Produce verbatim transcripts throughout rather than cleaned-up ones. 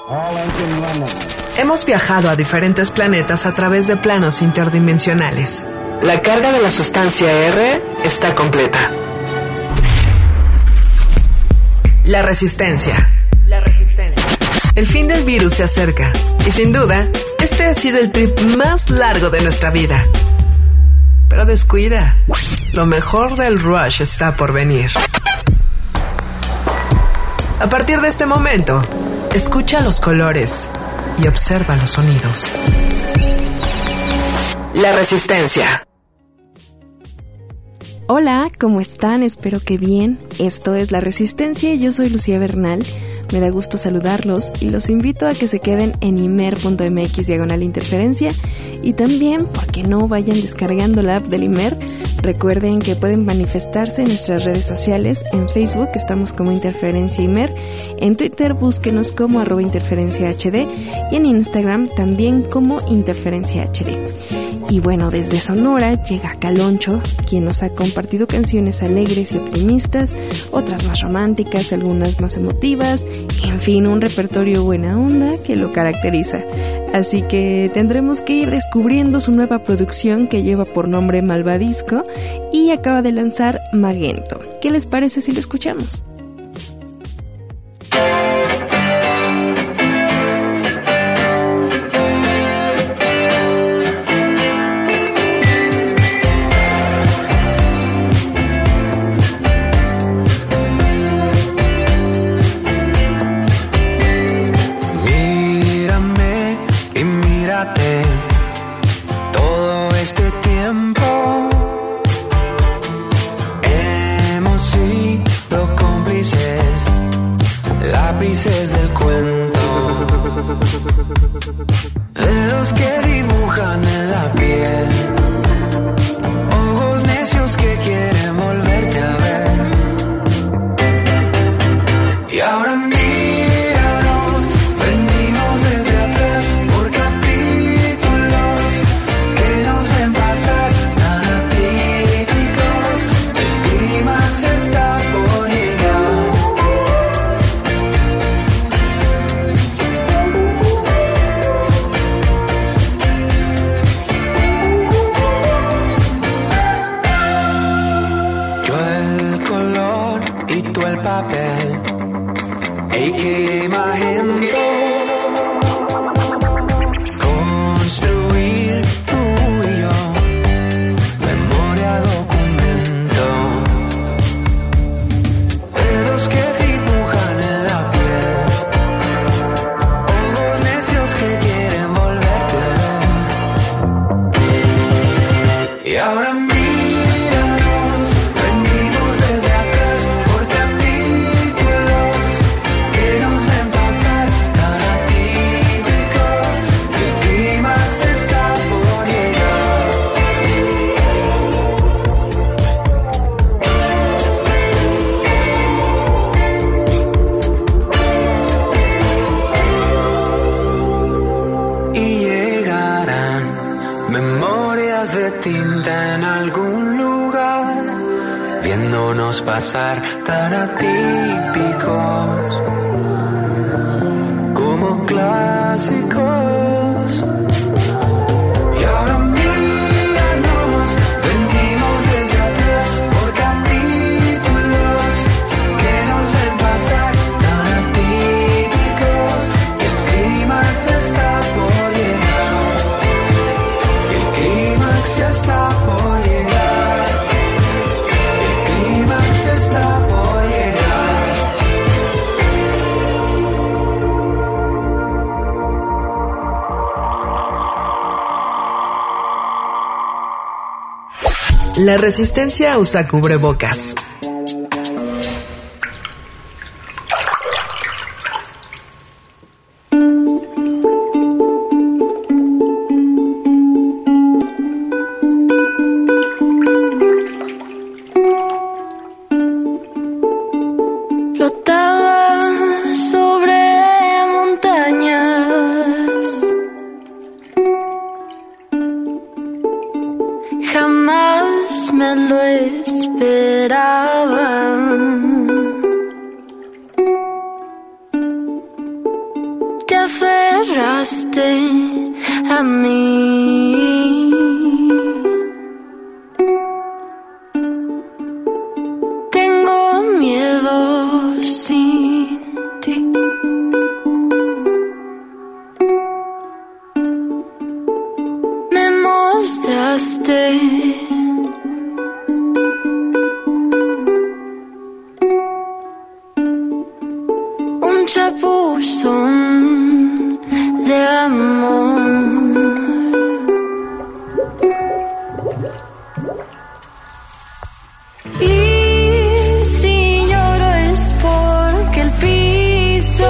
Hemos viajado a diferentes planetas a través de planos interdimensionales. La carga de la sustancia R está completa. La resistencia. La resistencia. El fin del virus se acerca. Y sin duda, este ha sido el trip más largo de nuestra vida. Pero descuida. Lo mejor del rush está por venir. A partir de este momento, escucha los colores y observa los sonidos. La resistencia. Hola, ¿cómo están? Espero que bien. Esto es La Resistencia y yo soy Lucía Bernal. Me da gusto saludarlos y los invito a que se queden en imer.mx diagonal interferencia y también, ¿por qué no?, vayan descargando la app del Imer. Recuerden que pueden manifestarse en nuestras redes sociales. En Facebook estamos como Interferencia Imer, en Twitter búsquenos como arroba interferencia hd y en Instagram también como interferencia hd. Y bueno, desde Sonora llega Caloncho, quien nos ha compartido canciones alegres y optimistas, otras más románticas, algunas más emotivas, en fin, un repertorio buena onda que lo caracteriza. Así que tendremos que ir descubriendo su nueva producción que lleva por nombre Malvadisco y acaba de lanzar Magento. ¿Qué les parece si lo escuchamos? Dedos que dibujan en la piel, ojos necios que quieren volverte a ver. Y ahora míranos, venimos desde atrás por capítulos que nos ven pasar tan atípicos. El clímax está por llegar. Papel, A K A Magento, construir tú y yo, memoria, documento, dedos que dibujan en la piel, ojos necios que quieren volverte a ver. Y ahora en algún lugar, viéndonos pasar tan atípicos como clásicos. Y ahora míranos, venimos desde atrás por capítulos que nos ven pasar tan atípicos. El clímax está por llegar. El clímax ya está por llegar. El clímax está por llegar. La resistencia usa cubrebocas. Me lo esperaba. te aferraste a mí. Tengo miedo sin ti. Me mostraste un chapuzón de amor. Y si lloro es porque el piso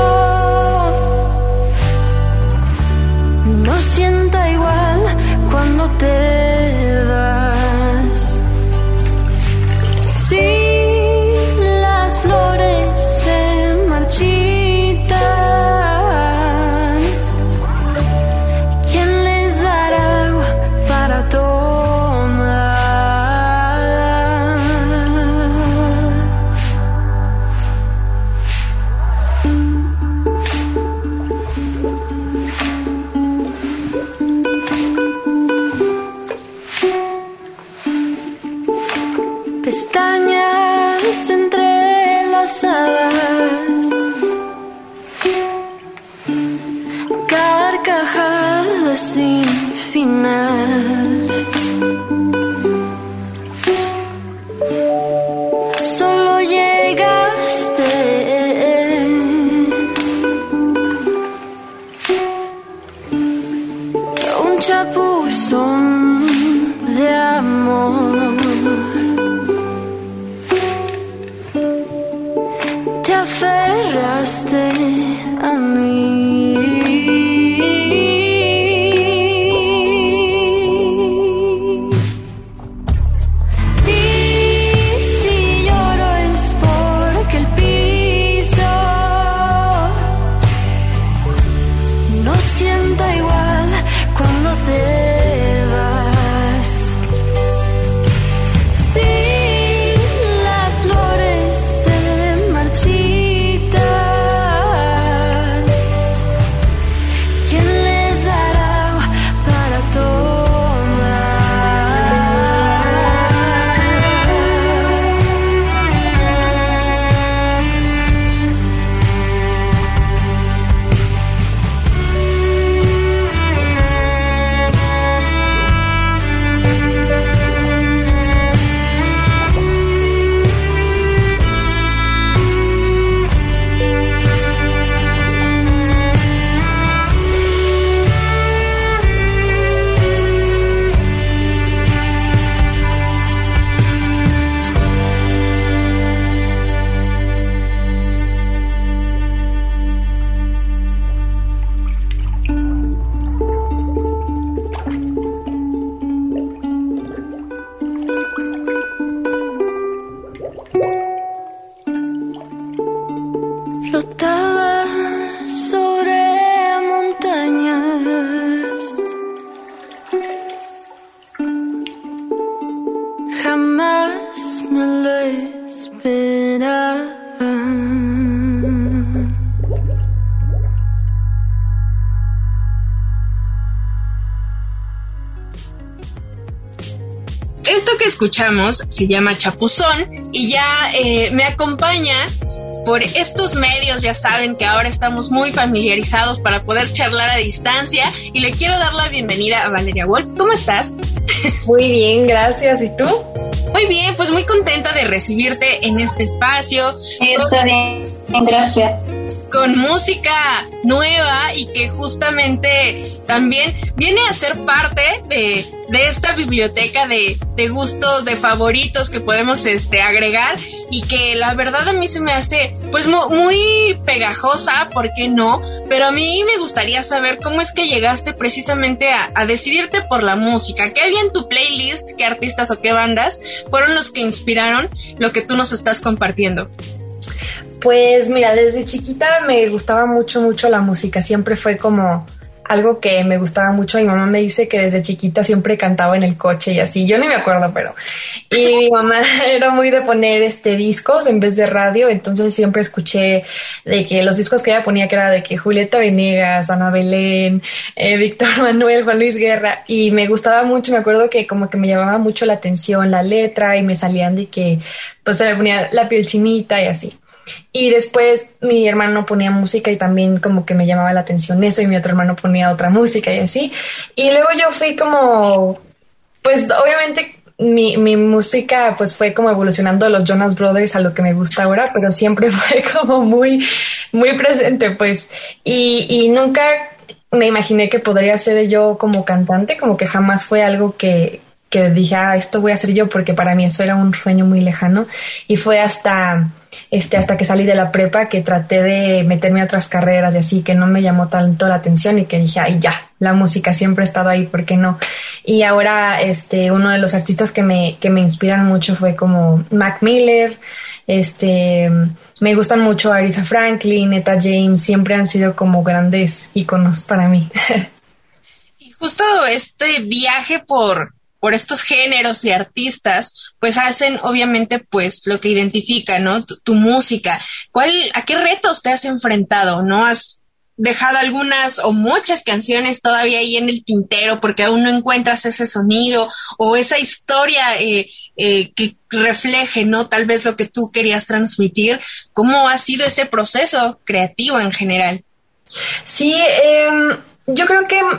no sienta igual cuando te vas. Si las flores se marchitan, ¿quién les dará agua para tomar? Pestañas entrelazadas, carcajadas sin final. Solo llegaste un chapuzón de amor. Te aferraste a mí. Y si lloro es porque el piso no sienta igual cuando te vas. Si las flores se marchitan, ¿quién les dará agua para flotaba sobre montañas? Jamás me lo esperaba. Esto que escuchamos se llama Chapuzón y ya eh, me acompaña por estos medios. Ya saben que ahora estamos muy familiarizados para poder charlar a distancia y le quiero dar la bienvenida a Valeria Wolf. ¿Cómo estás? Muy bien, gracias. ¿Y tú? Muy bien, pues muy contenta de recibirte en este espacio. Está bien, gracias. Con música nueva y que justamente también viene a ser parte de, de esta biblioteca de, de gustos, de favoritos que podemos este agregar y que la verdad a mí se me hace pues muy, muy pegajosa, ¿por qué no? Pero a mí me gustaría saber cómo es que llegaste precisamente a, a decidirte por la música. ¿Qué había en tu playlist? ¿Qué artistas o qué bandas fueron los que inspiraron lo que tú nos estás compartiendo? Pues mira, desde chiquita me gustaba mucho, mucho la música. Siempre fue como algo que me gustaba mucho. Mi mamá me dice que desde chiquita siempre cantaba en el coche y así. Yo ni me acuerdo, pero... Y mi mamá era muy de poner este discos en vez de radio, entonces siempre escuché de que los discos que ella ponía, que era de que Julieta Venegas, Ana Belén, eh, Víctor Manuel, Juan Luis Guerra, y me gustaba mucho. Me acuerdo que como que me llamaba mucho la atención la letra y me salían de que pues se me ponía la piel chinita y así. Y después mi hermano ponía música y también como que me llamaba la atención eso, y mi otro hermano ponía otra música y así. Y luego yo fui como, pues obviamente mi, mi música pues fue como evolucionando de los Jonas Brothers a lo que me gusta ahora, pero siempre fue como muy, muy presente pues. Y, y nunca me imaginé que podría ser yo como cantante, como que jamás fue algo que... que dije, ah, esto voy a hacer yo, porque para mí eso era un sueño muy lejano. Y fue hasta este hasta que salí de la prepa que traté de meterme a otras carreras y así, que no me llamó tanto la atención y que dije, ay, ya, la música siempre ha estado ahí, ¿por qué no? Y ahora este uno de los artistas que me, que me inspiran mucho fue como Mac Miller, este me gustan mucho Aretha Franklin, Etta James, siempre han sido como grandes íconos para mí. Y justo este viaje por por estos géneros y artistas, pues hacen obviamente pues lo que identifica, ¿no? Tu, tu música. ¿Cuál, a qué retos te has enfrentado, no? ¿Has dejado algunas o muchas canciones todavía ahí en el tintero porque aún no encuentras ese sonido o esa historia eh, eh, que refleje, ¿no? Tal vez lo que tú querías transmitir. ¿Cómo ha sido ese proceso creativo en general? Sí, eh, yo creo que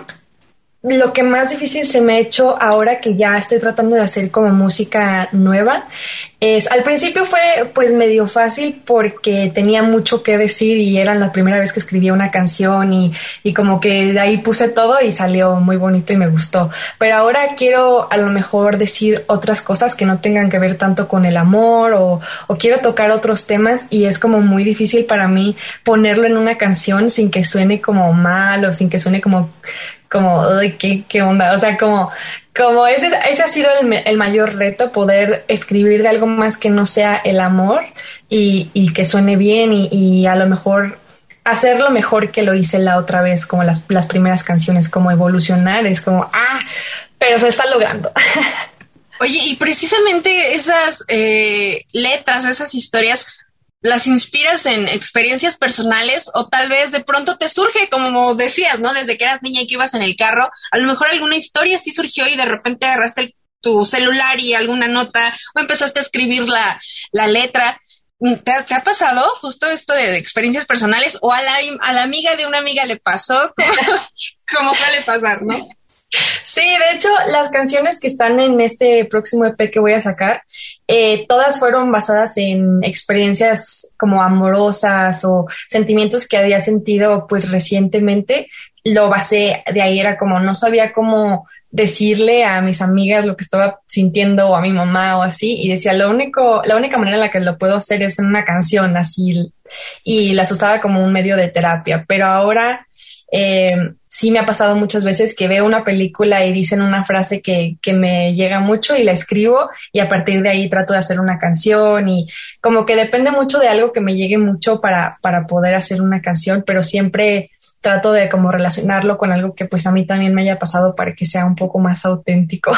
lo que más difícil se me ha hecho ahora que ya estoy tratando de hacer como música nueva es, al principio fue pues medio fácil porque tenía mucho que decir y era la primera vez que escribía una canción y, y como que de ahí puse todo y salió muy bonito y me gustó. Pero ahora quiero a lo mejor decir otras cosas que no tengan que ver tanto con el amor o, o quiero tocar otros temas y es como muy difícil para mí ponerlo en una canción sin que suene como mal o sin que suene como como, uy, ¿qué, qué onda? O sea, como, como ese, ese ha sido el, el mayor reto, poder escribir de algo más que no sea el amor y, y que suene bien y, y a lo mejor hacerlo mejor que lo hice la otra vez, como las, las primeras canciones, como evolucionar, es como, ah, pero se está logrando. Oye, y precisamente esas eh, letras, esas historias, ¿las inspiras en experiencias personales o tal vez de pronto te surge, como decías, ¿no? Desde que eras niña y que ibas en el carro, a lo mejor alguna historia sí surgió y de repente agarraste el, tu celular y alguna nota o empezaste a escribir la, la letra? ¿Te, ¿Te ha pasado justo esto de, de experiencias personales o a la, a la amiga de una amiga le pasó? Como, como suele pasar, ¿no? Sí, de hecho, las canciones que están en este próximo E P que voy a sacar, eh, todas fueron basadas en experiencias como amorosas o sentimientos que había sentido pues recientemente. Lo basé de ahí, era como no sabía cómo decirle a mis amigas lo que estaba sintiendo o a mi mamá o así, y decía, lo único, la única manera en la que lo puedo hacer es en una canción así, y las usaba como un medio de terapia. Pero ahora eh, sí me ha pasado muchas veces que veo una película y dicen una frase que, que me llega mucho y la escribo y a partir de ahí trato de hacer una canción y como que depende mucho de algo que me llegue mucho para, para poder hacer una canción, pero siempre trato de como relacionarlo con algo que pues a mí también me haya pasado para que sea un poco más auténtico.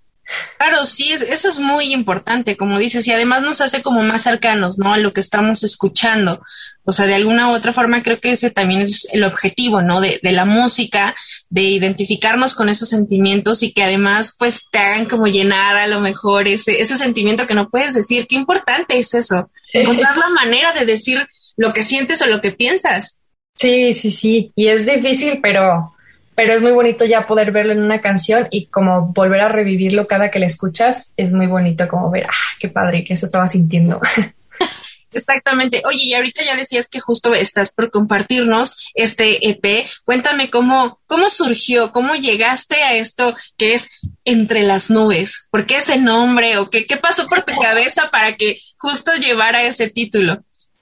Claro, sí, eso es muy importante, como dices, y además nos hace como más cercanos, ¿no? A lo que estamos escuchando. O sea, de alguna u otra forma creo que ese también es el objetivo, ¿no? De, de la música, de identificarnos con esos sentimientos y que además pues te hagan como llenar a lo mejor ese, ese sentimiento que no puedes decir. Qué importante es eso, encontrar la manera de decir lo que sientes o lo que piensas. Sí, sí, sí, y es difícil, pero... pero es muy bonito ya poder verlo en una canción y como volver a revivirlo cada que la escuchas, es muy bonito como ver, ah, qué padre, que eso estaba sintiendo. Exactamente. Oye, y ahorita ya decías que justo estás por compartirnos este E P. Cuéntame cómo, cómo surgió, cómo llegaste a esto que es Entre las Nubes. ¿Por qué ese nombre o qué, qué pasó por tu cabeza para que justo llevara ese título?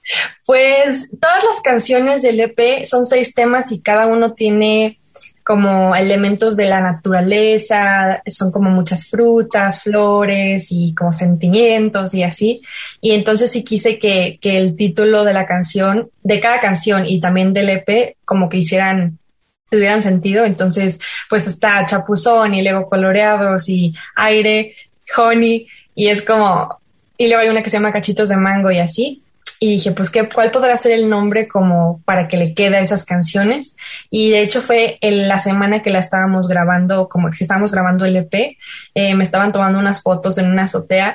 Pues todas las canciones del E P son seis temas y cada uno tiene como elementos de la naturaleza, son como muchas frutas, flores y como sentimientos y así. Y entonces sí quise que, que el título de la canción, de cada canción y también del E P, como que hicieran tuvieran sentido. Entonces, pues está chapuzón y luego coloreados y aire, honey, y es como, y luego hay una que se llama cachitos de mango y así. Y dije, pues, ¿qué, ¿cuál podrá ser el nombre como para que le quede a esas canciones? Y de hecho fue en la semana que la estábamos grabando, como que estábamos grabando el E P, eh, me estaban tomando unas fotos en una azotea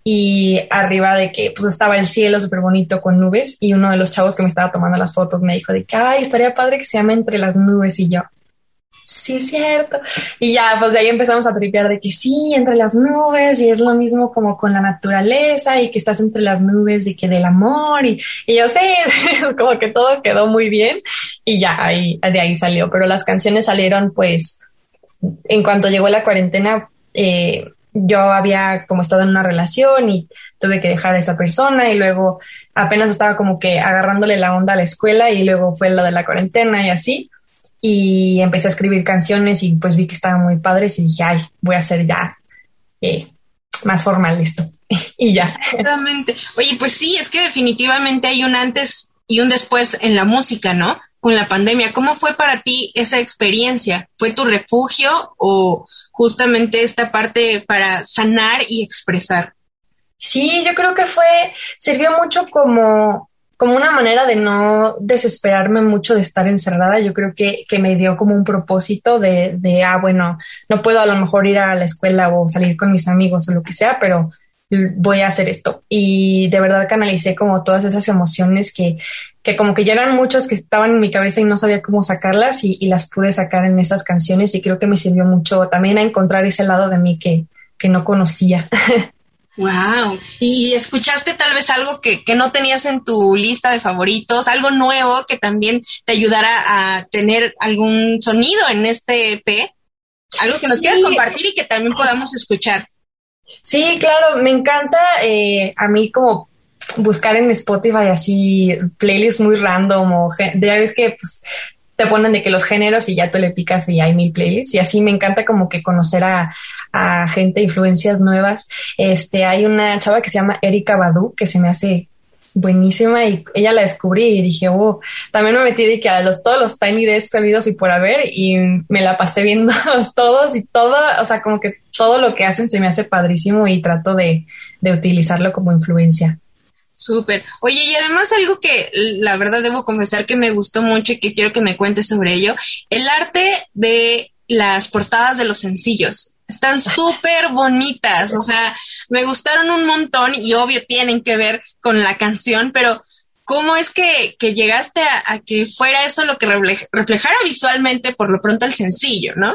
y arriba de que pues estaba el cielo súper bonito con nubes y uno de los chavos que me estaba tomando las fotos me dijo de que, ay, estaría padre que se llame Entre las Nubes, y yo, sí, es cierto. Y ya, pues de ahí empezamos a tripear de que sí, entre las nubes, y es lo mismo como con la naturaleza, y que estás entre las nubes de que del amor, y, y yo sí, como que todo quedó muy bien, y ya, ahí, de ahí salió. Pero las canciones salieron, pues, en cuanto llegó la cuarentena, eh, yo había como estado en una relación y tuve que dejar a esa persona, y luego apenas estaba como que agarrándole la onda a la escuela, y luego fue lo de la cuarentena y así. Y empecé a escribir canciones y pues vi que estaban muy padres y dije, ay, voy a hacer ya eh, más formal esto. Y ya. Exactamente. Oye, pues sí, es que definitivamente hay un antes y un después en la música, ¿no? Con la pandemia. ¿Cómo fue para ti esa experiencia? ¿Fue tu refugio o justamente esta parte para sanar y expresar? Sí, yo creo que fue, sirvió mucho como... como una manera de no desesperarme mucho de estar encerrada. Yo creo que, que me dio como un propósito de, de, ah, bueno, no puedo a lo mejor ir a la escuela o salir con mis amigos o lo que sea, pero voy a hacer esto. Y de verdad canalicé como todas esas emociones que, que como que ya eran muchas que estaban en mi cabeza y no sabía cómo sacarlas, y, y las pude sacar en esas canciones, y creo que me sirvió mucho también a encontrar ese lado de mí que, que no conocía. Wow. ¿Y escuchaste tal vez algo que, que no tenías en tu lista de favoritos, algo nuevo que también te ayudara a tener algún sonido en este E P? Algo que nos Sí. quieras compartir y que también podamos escuchar. Sí, claro, me encanta eh, a mí como buscar en Spotify así playlists muy random, o gen- ya ves que pues te ponen de que los géneros y ya tú le picas y hay mil playlists, y así me encanta como que conocer a, a gente, influencias nuevas. Este, hay una chava que se llama Erika Badu que se me hace buenísima, y ella la descubrí y dije, oh, también me metí de que a los, todos los Tiny Desk habidos y por haber, y me la pasé viendo todos y todo, o sea, como que todo lo que hacen se me hace padrísimo y trato de, de utilizarlo como influencia. Súper. Oye, y además algo que la verdad debo confesar que me gustó mucho y que quiero que me cuentes sobre ello, el arte de las portadas de los sencillos. Están súper bonitas, o sea, me gustaron un montón y obvio tienen que ver con la canción, pero ¿cómo es que, que llegaste a, a que fuera eso lo que refle- reflejara visualmente por lo pronto el sencillo, ¿no?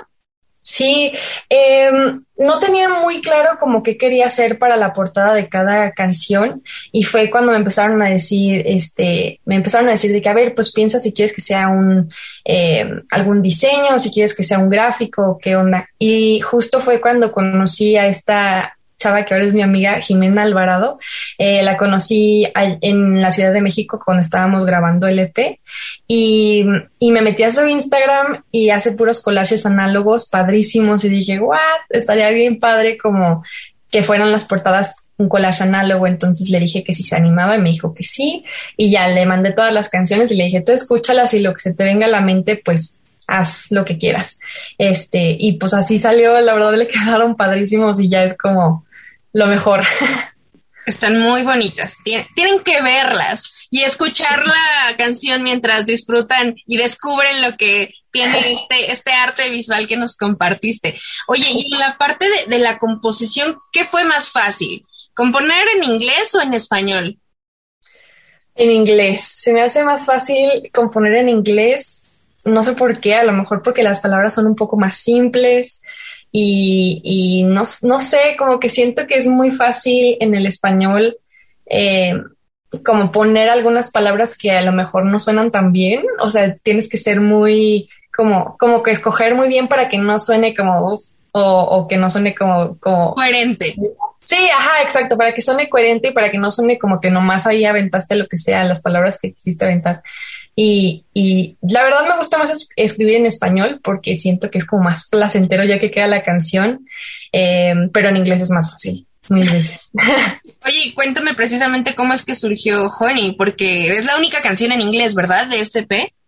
Sí, eh, no tenía muy claro como qué quería hacer para la portada de cada canción, y fue cuando me empezaron a decir, este, me empezaron a decir de que, a ver, pues piensa si quieres que sea un, eh, algún diseño, o si quieres que sea un gráfico, qué onda. Y justo fue cuando conocí a esta chava que ahora es mi amiga, Jimena Alvarado. Eh, la conocí a- en la Ciudad de México cuando estábamos grabando el E P, y, y me metí a su Instagram y hace puros collages análogos padrísimos, y dije, what, estaría bien padre como que fueran las portadas un collage análogo. Entonces le dije que si se animaba y me dijo que sí, y ya le mandé todas las canciones y le dije, tú escúchalas y lo que se te venga a la mente, pues haz lo que quieras. Este, y pues así salió, la verdad le quedaron padrísimos y ya es como lo mejor. Están muy bonitas, Tien- tienen que verlas y escuchar la canción mientras disfrutan y descubren lo que tiene este este arte visual que nos compartiste. Oye, y en la parte de, de la composición, ¿qué fue más fácil? ¿Componer en inglés o en español? En inglés, se me hace más fácil componer en inglés, no sé por qué, a lo mejor porque las palabras son un poco más simples, y, y no, no sé, como que siento que es muy fácil en el español eh, como poner algunas palabras que a lo mejor no suenan tan bien, o sea, tienes que ser muy, como, como que escoger muy bien para que no suene como, o, o que no suene como, como Coherente. Sí, ajá, exacto, para que suene coherente y para que no suene como que nomás ahí aventaste lo que sea, las palabras que quisiste aventar. Y, y la verdad me gusta más es- escribir en español porque siento que es como más placentero ya que queda la canción, eh, pero en inglés es más fácil, mil veces. Oye, y cuéntame precisamente cómo es que surgió Honey, porque es la única canción en inglés, ¿verdad? De este E P.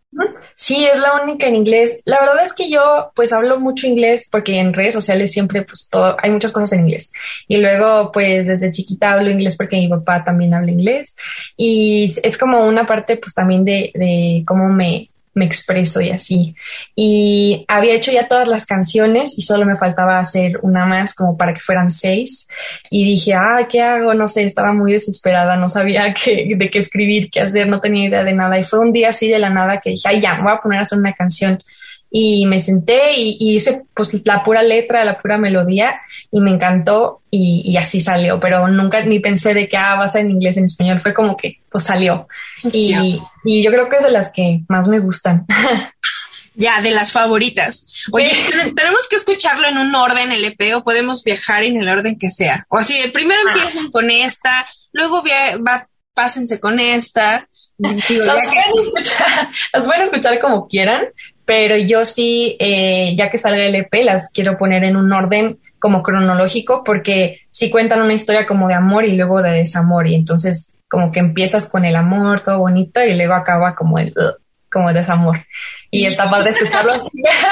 Sí, es la única en inglés. La verdad es que yo pues hablo mucho inglés porque en redes sociales siempre pues todo, hay muchas cosas en inglés. Y luego pues desde chiquita hablo inglés porque mi papá también habla inglés. Y es como una parte pues también de, de cómo me, me expreso y así. Y había hecho ya todas las canciones y solo me faltaba hacer una más como para que fueran seis. Y dije, ah, ¿qué hago? No sé, estaba muy desesperada, no sabía qué, de qué escribir, qué hacer, no tenía idea de nada. Y fue un día así de la nada que dije, ay, ya, me voy a poner a hacer una canción. Y me senté y, y hice pues la pura letra, la pura melodía y me encantó y, y así salió, pero nunca ni pensé de que ah, va a ser en inglés, en español, fue como que pues salió y, y yo creo que es de las que más me gustan. Ya, de las favoritas. Oye, sí. ¿Tenemos que escucharlo en un orden, el E P, o podemos viajar en el orden que sea? O así, primero ah. empiecen con esta, luego via- va, pásense con esta. Digo, las, ya pueden que... escuchar, las pueden escuchar como quieran, pero yo sí, eh, ya que salga el E P, las quiero poner en un orden como cronológico, porque sí cuentan una historia como de amor y luego de desamor, y entonces como que empiezas con el amor, todo bonito, y luego acaba como el, uh, como el desamor. Y está padre escucharlo así.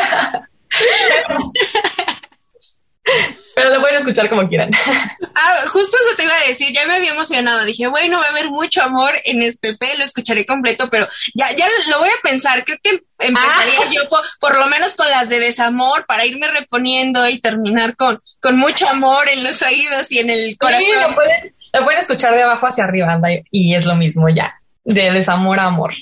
Pero lo pueden escuchar como quieran. Ah, justo eso te iba a decir, ya me había emocionado, dije, bueno, va a haber mucho amor en este E P, lo escucharé completo, pero ya, ya lo voy a pensar, creo que empezaría ah. yo por, por lo menos con las de desamor, para irme reponiendo y terminar con, con mucho amor en los oídos y en el corazón. Sí, lo pueden, lo pueden escuchar de abajo hacia arriba, anda, y es lo mismo ya, de desamor a amor.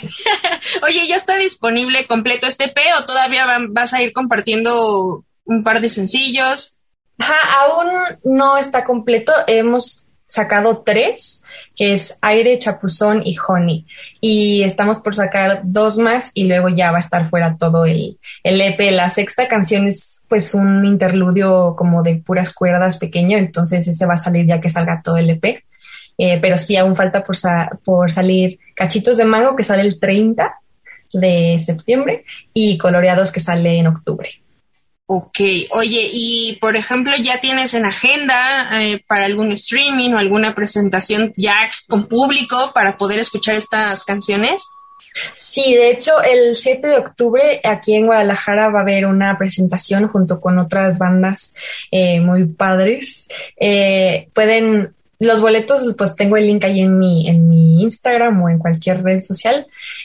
Oye, ¿ya está disponible completo este E P o todavía van, vas a ir compartiendo un par de sencillos? Ajá, aún no está completo. Hemos sacado tres, que es Aire, Chapuzón y Honey. Y estamos por sacar dos más y luego ya va a estar fuera todo el, el E P. La sexta canción es pues un interludio como de puras cuerdas pequeño, entonces ese va a salir ya que salga todo el E P. Eh, pero sí, aún falta por, sa- por salir Cachitos de Mango, que sale el treinta de septiembre, y Coloreados, que sale en octubre. Ok, oye, y por ejemplo, ¿ya tienes en agenda eh, para algún streaming o alguna presentación ya con público para poder escuchar estas canciones? Sí, de hecho, el siete de octubre aquí en Guadalajara va a haber una presentación junto con otras bandas eh, muy padres. Eh, pueden, los boletos, pues tengo el link ahí en mi, en mi Instagram o en cualquier red social.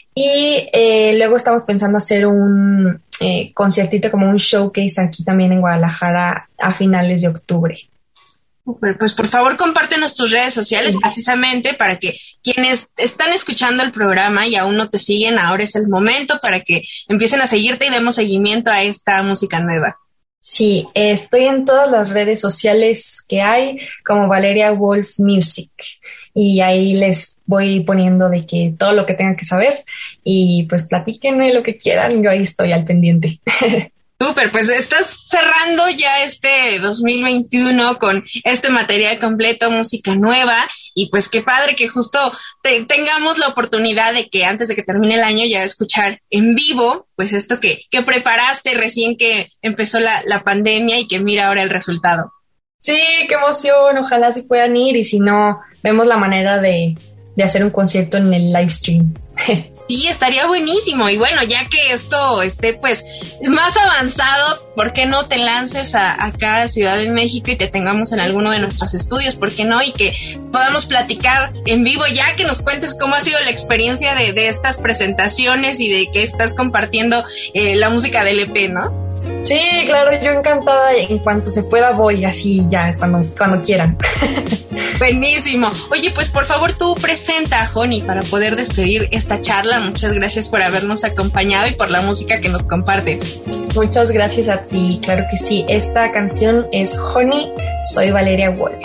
Y eh, luego estamos pensando hacer un eh, conciertito, como un showcase aquí también en Guadalajara a finales de octubre. Pues por favor compártenos tus redes sociales, sí, precisamente para que quienes están escuchando el programa y aún no te siguen, ahora es el momento para que empiecen a seguirte y demos seguimiento a esta música nueva. Sí, eh, estoy en todas las redes sociales que hay como Valeria Wolf Music y ahí les voy poniendo de que todo lo que tengan que saber y pues platíquenme lo que quieran, yo ahí estoy al pendiente. Súper, pues estás cerrando ya este dos mil veintiuno con este material completo, música nueva, y pues qué padre que justo te, tengamos la oportunidad de que antes de que termine el año ya escuchar en vivo, pues esto que, que preparaste recién que empezó la, la pandemia y que mira ahora el resultado. Sí, qué emoción, ojalá sí puedan ir y si no, vemos la manera de, de hacer un concierto en el live stream. Sí, estaría buenísimo. Y bueno, ya que esto esté pues más avanzado, ¿por qué no te lances a, acá a Ciudad de México y te tengamos en alguno de nuestros estudios? ¿Por qué no? Y que podamos platicar en vivo, ya que nos cuentes cómo ha sido la experiencia de, de estas presentaciones y de que estás compartiendo eh, la música del E P, ¿no? Sí, claro, yo encantada, en cuanto se pueda voy, así ya, cuando, cuando quieran. Buenísimo. Oye, pues por favor tú presenta a Honey para poder despedir esta charla. Muchas gracias por habernos acompañado y por la música que nos compartes. Muchas gracias a ti, claro que sí. Esta canción es Honey, soy Valeria Wolf.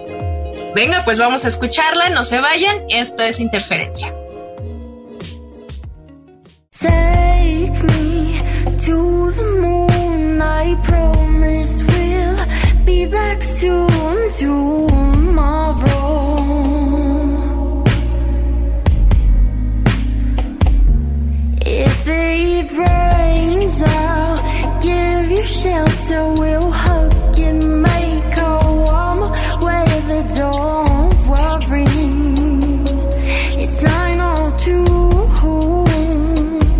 Venga, pues vamos a escucharla, no se vayan, esto es Interferencia. Take me to the moon, I promise we'll be back soon tomorrow. If it rains, I'll give you shelter, we'll hug and make a warm weather, don't worry, it's nine oh two.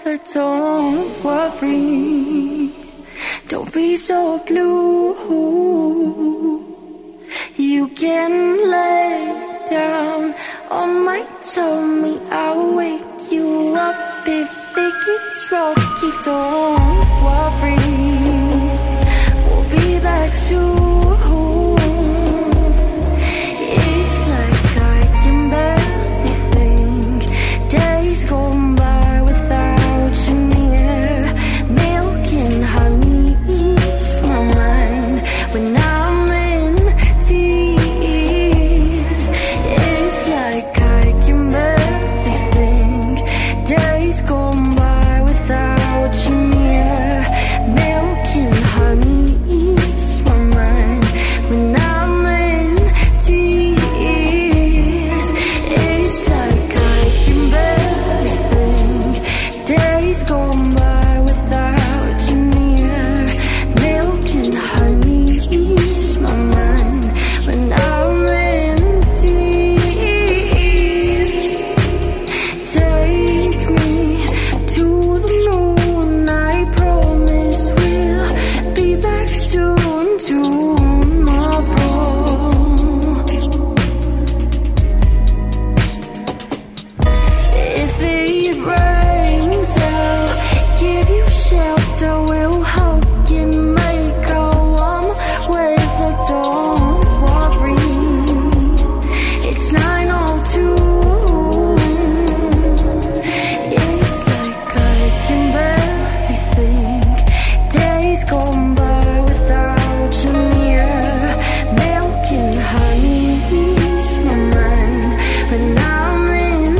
weather, don't worry. Don't be so blue. You can lay down on my tummy, I'll wake you up if it gets rocky. Don't worry, we'll be back soon. It's like I can barely think. Days gone by without you near. Milk and honey ease my mind when I'm in tears. It's like I can barely think. Days gone by without you near. Milk and honey ease my mind when I'm in tears. It's like I can barely think. Days gone by without you near. Milk and honey ease my mind when I'm in tears. Take me to the moon, I promise we'll be back soon tomorrow. If it rains, I'll give you shelter. We'll hug and make our warm weather. Don't worry, it's nine oh two. It's like I can barely think. Days gone by without you near. Milk and honey ease my mind when I'm in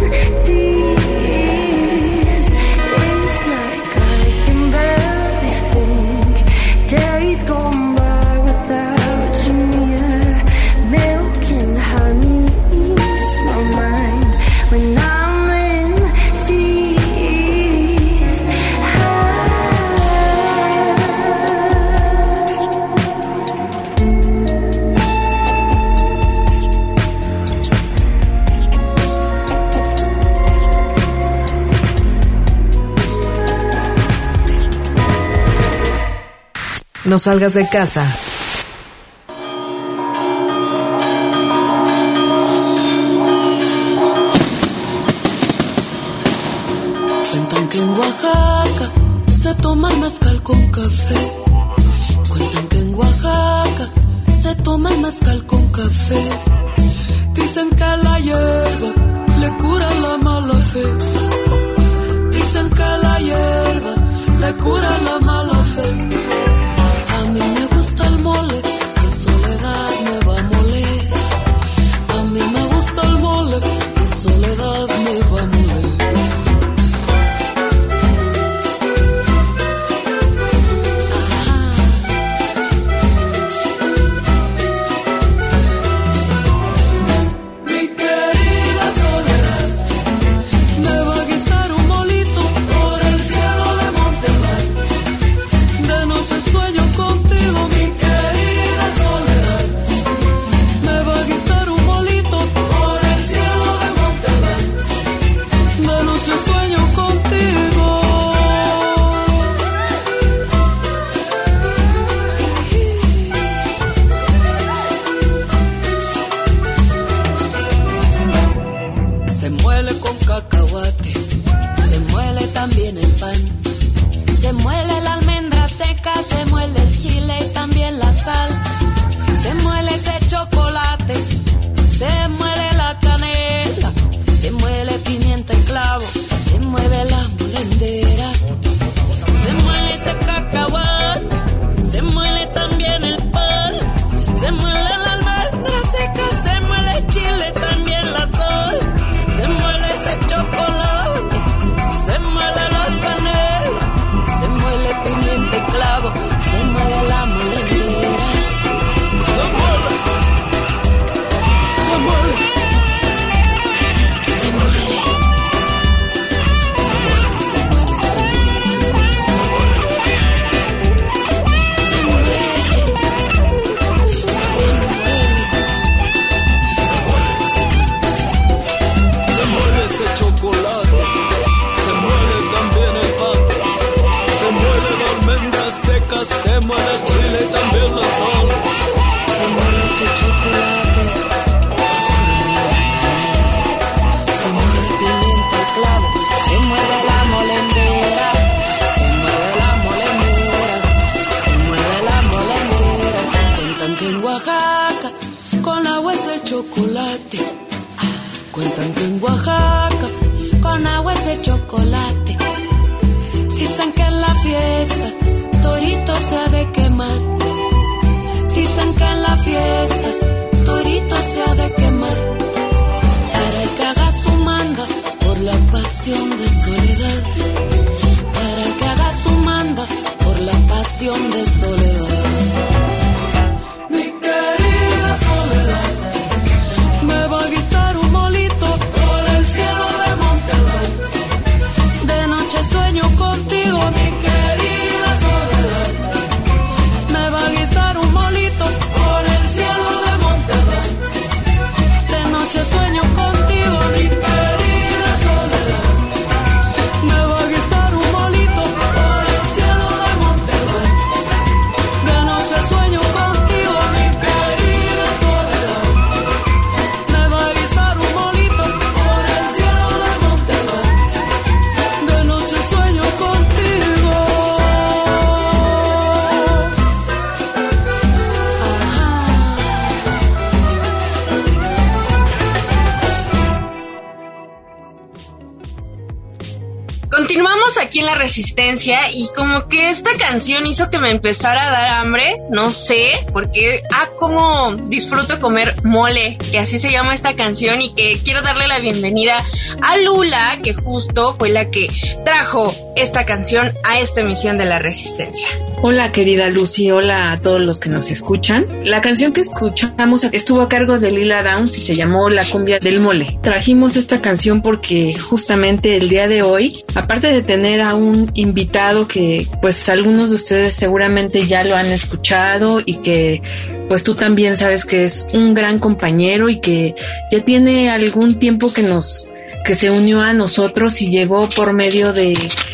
tears. It's like I can barely think. Days gone by without you near. Milk and honey ease my mind when I'm in tears. No salgas de casa. Cuentan que en Oaxaca se toma el mezcal con café. Cuentan que en Oaxaca se toma el mezcal con café. Dicen que la hierba le cura la mala fe. Dicen que la hierba le cura la mala fe. A mí me gusta el mole, que soledad me va a moler. A mí me gusta el mole, que soledad me va a moler. Mi querida soledad me va a guisar un molito por el cielo de Monterrey. De noche sueño contigo, mi querida soledad. Me va a guisar un molito por el cielo de Monterrey. De noche sueño contigo. Se muele con cacahuate, se muele también el pan. Se muele la almendra seca, se muele el chile y también la sal. Se muele ese chocolate, se muele la canela, se muele pimienta y clavo, se mueve la molendera. Se muele ese cacahuate, se muele también el pan. Se muele la almendra seca, se muele el chile y también la sal. Se muele ese chocolate, se muele la canela, se muele pimienta y clavo, se mueve la molendera. Se mueve, se mueve, se mueve, se mueve, se mueve, se mueve, se mueve ese chocolate, se mueve también el pan. se muele chile y también la sal. Se muele ese chocolate, se muele pimienta y clavo, se mueve la molendera, se mueve la molendera, se mueve la molendera. Cuentan que en Oaxaca con agua es el chocolate. Cuentan que en Oaxaca con agua es el chocolate. Dicen que en la fiesta torito se ha de quemar. Dicen que en la fiesta torito se ha de quemar. Para que haga su manda por la pasión de soledad. Para que haga su manda por la pasión de soledad. Mi querida soledad me va a guisar un molito por el cielo de Monterrey. De noche sueño contigo, mi querida soledad. Me va a guisar un molito por el cielo de Monterrey. De noche sueño contigo, mi querida soledad. Me va a guisar un molito por el cielo de Monterrey. De noche sueño contigo, mi querida soledad. Me va a guisar un molito por el cielo de Monterrey. De noche sueño contigo. Continuamos aquí en La Resistencia y como que esta canción hizo que me empezara a dar hambre, no sé, porque ah, como disfruto comer mole, que así se llama esta canción, y que quiero darle la bienvenida a Lula, que justo fue la que trajo esta canción a esta emisión de La Resistencia. Hola querida Lucy, hola a todos los que nos escuchan. La canción que escuchamos estuvo a cargo de Lila Downs y se llamó La Cumbia del Mole. Trajimos esta canción porque justamente el día de hoy, aparte de tener a un invitado que pues algunos de ustedes seguramente ya lo han escuchado y que pues tú también sabes que es un gran compañero y que ya tiene algún tiempo que nos que se unió a nosotros y llegó por medio de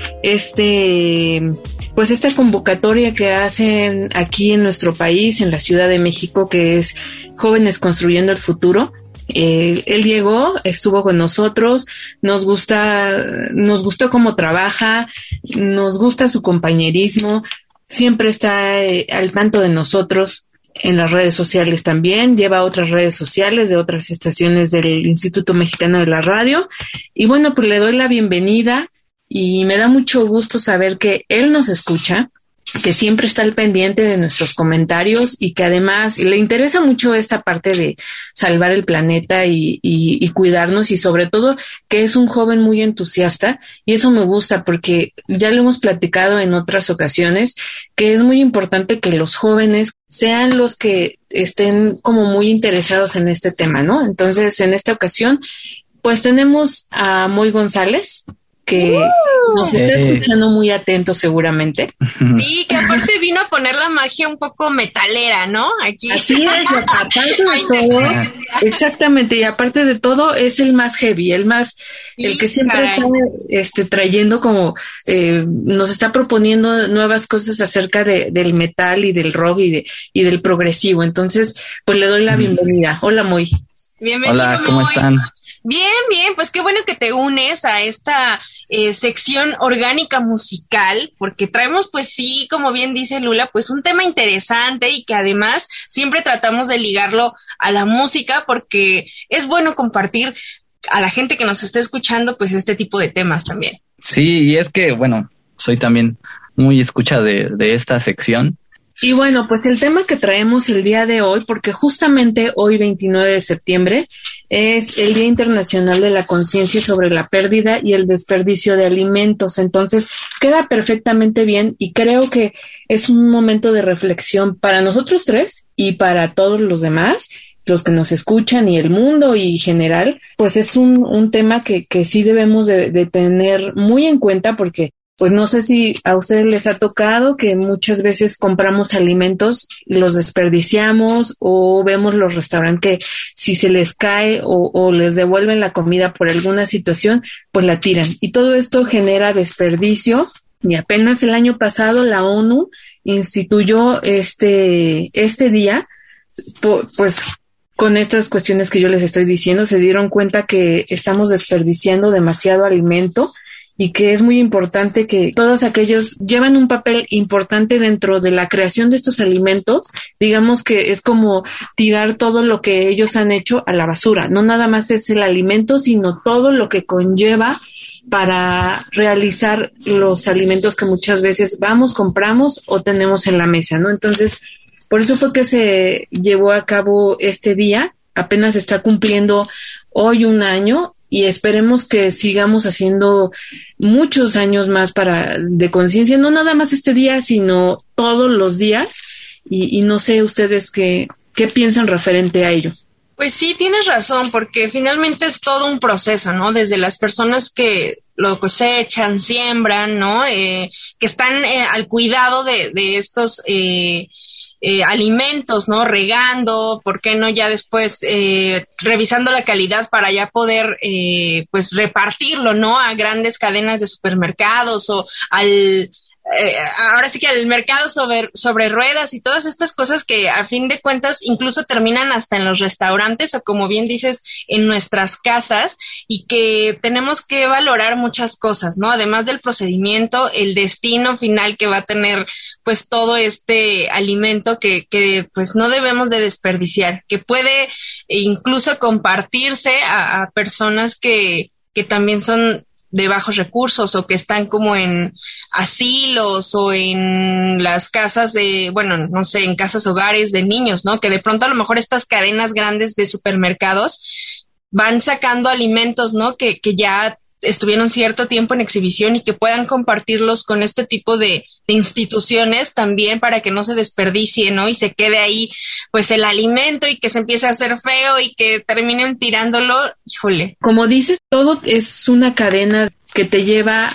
este pues esta convocatoria que hacen aquí en nuestro país, en la Ciudad de México, que es Jóvenes Construyendo el Futuro. Eh, él llegó, estuvo con nosotros, nos gusta, nos gustó cómo trabaja, nos gusta su compañerismo, siempre está eh, al tanto de nosotros en las redes sociales también, lleva otras redes sociales de otras estaciones del Instituto Mexicano de la Radio. Y bueno, pues le doy la bienvenida y me da mucho gusto saber que él nos escucha, que siempre está al pendiente de nuestros comentarios y que además le interesa mucho esta parte de salvar el planeta y, y, y cuidarnos, y sobre todo que es un joven muy entusiasta, y eso me gusta porque ya lo hemos platicado en otras ocasiones, que es muy importante que los jóvenes sean los que estén como muy interesados en este tema, ¿no? Entonces, en esta ocasión, pues tenemos a Moy González, que uh, nos está escuchando muy atento seguramente. Sí, que aparte vino a poner la magia un poco metalera, ¿no? Aquí. Así es, aparte de todo, exactamente, y aparte de todo es el más heavy, el más, sí, el que siempre caray. está este, trayendo como, eh, nos está proponiendo nuevas cosas acerca de, del metal y del rock y, de, y del progresivo. Entonces, pues le doy la bienvenida. Hola, Moy. Bienvenido. Hola, ¿cómo Moy. están? Bien, bien, pues qué bueno que te unes a esta eh, sección orgánica musical, porque traemos, pues sí, como bien dice Lula, pues un tema interesante y que además siempre tratamos de ligarlo a la música, porque es bueno compartir a la gente que nos está escuchando, pues este tipo de temas también. Sí, y es que, bueno, soy también muy escucha de, de esta sección. Y bueno, pues el tema que traemos el día de hoy, porque justamente hoy veintinueve de septiembre es el Día Internacional de la Conciencia sobre la Pérdida y el Desperdicio de Alimentos. Entonces, queda perfectamente bien y creo que es un momento de reflexión para nosotros tres y para todos los demás, los que nos escuchan y el mundo y general, pues es un, un tema que, que sí debemos de, de tener muy en cuenta, porque pues no sé si a ustedes les ha tocado que muchas veces compramos alimentos, los desperdiciamos, o vemos los restaurantes que si se les cae o, o les devuelven la comida por alguna situación, pues la tiran. Y todo esto genera desperdicio, y apenas el año pasado la ONU instituyó este, este día, pues con estas cuestiones que yo les estoy diciendo, se dieron cuenta que estamos desperdiciando demasiado alimento y que es muy importante que todos aquellos llevan un papel importante dentro de la creación de estos alimentos. Digamos que es como tirar todo lo que ellos han hecho a la basura. No nada más es el alimento, sino todo lo que conlleva para realizar los alimentos que muchas veces vamos, compramos o tenemos en la mesa, ¿no? Entonces, por eso fue que se llevó a cabo este día. Apenas está cumpliendo hoy un año y esperemos que sigamos haciendo muchos años más para de conciencia, no nada más este día, sino todos los días. Y, y no sé ustedes qué, qué piensan referente a ello. Pues sí, tienes razón, porque finalmente es todo un proceso, ¿no? Desde las personas que lo cosechan, siembran, ¿no? Eh, que están eh, al cuidado de, de estos eh, eh, alimentos, ¿no? Regando, ¿por qué no ya después eh, revisando la calidad para ya poder, eh, pues, repartirlo, ¿no? A grandes cadenas de supermercados o al... Eh, ahora sí que el mercado sobre, sobre ruedas y todas estas cosas que a fin de cuentas incluso terminan hasta en los restaurantes o como bien dices en nuestras casas, y que tenemos que valorar muchas cosas, ¿no? Además del procedimiento, el destino final que va a tener pues todo este alimento que, que pues no debemos de desperdiciar, que puede incluso compartirse a, a personas que, que también son de bajos recursos o que están como en asilos o en las casas de, bueno, no sé, en casas hogares de niños, ¿no? Que de pronto a lo mejor estas cadenas grandes de supermercados van sacando alimentos, ¿no? Que, que ya estuvieron cierto tiempo en exhibición y que puedan compartirlos con este tipo de, de instituciones también para que no se desperdicie, ¿no? Y se quede ahí pues el alimento y que se empiece a hacer feo y que terminen tirándolo, híjole. Como dices, todo es una cadena que te lleva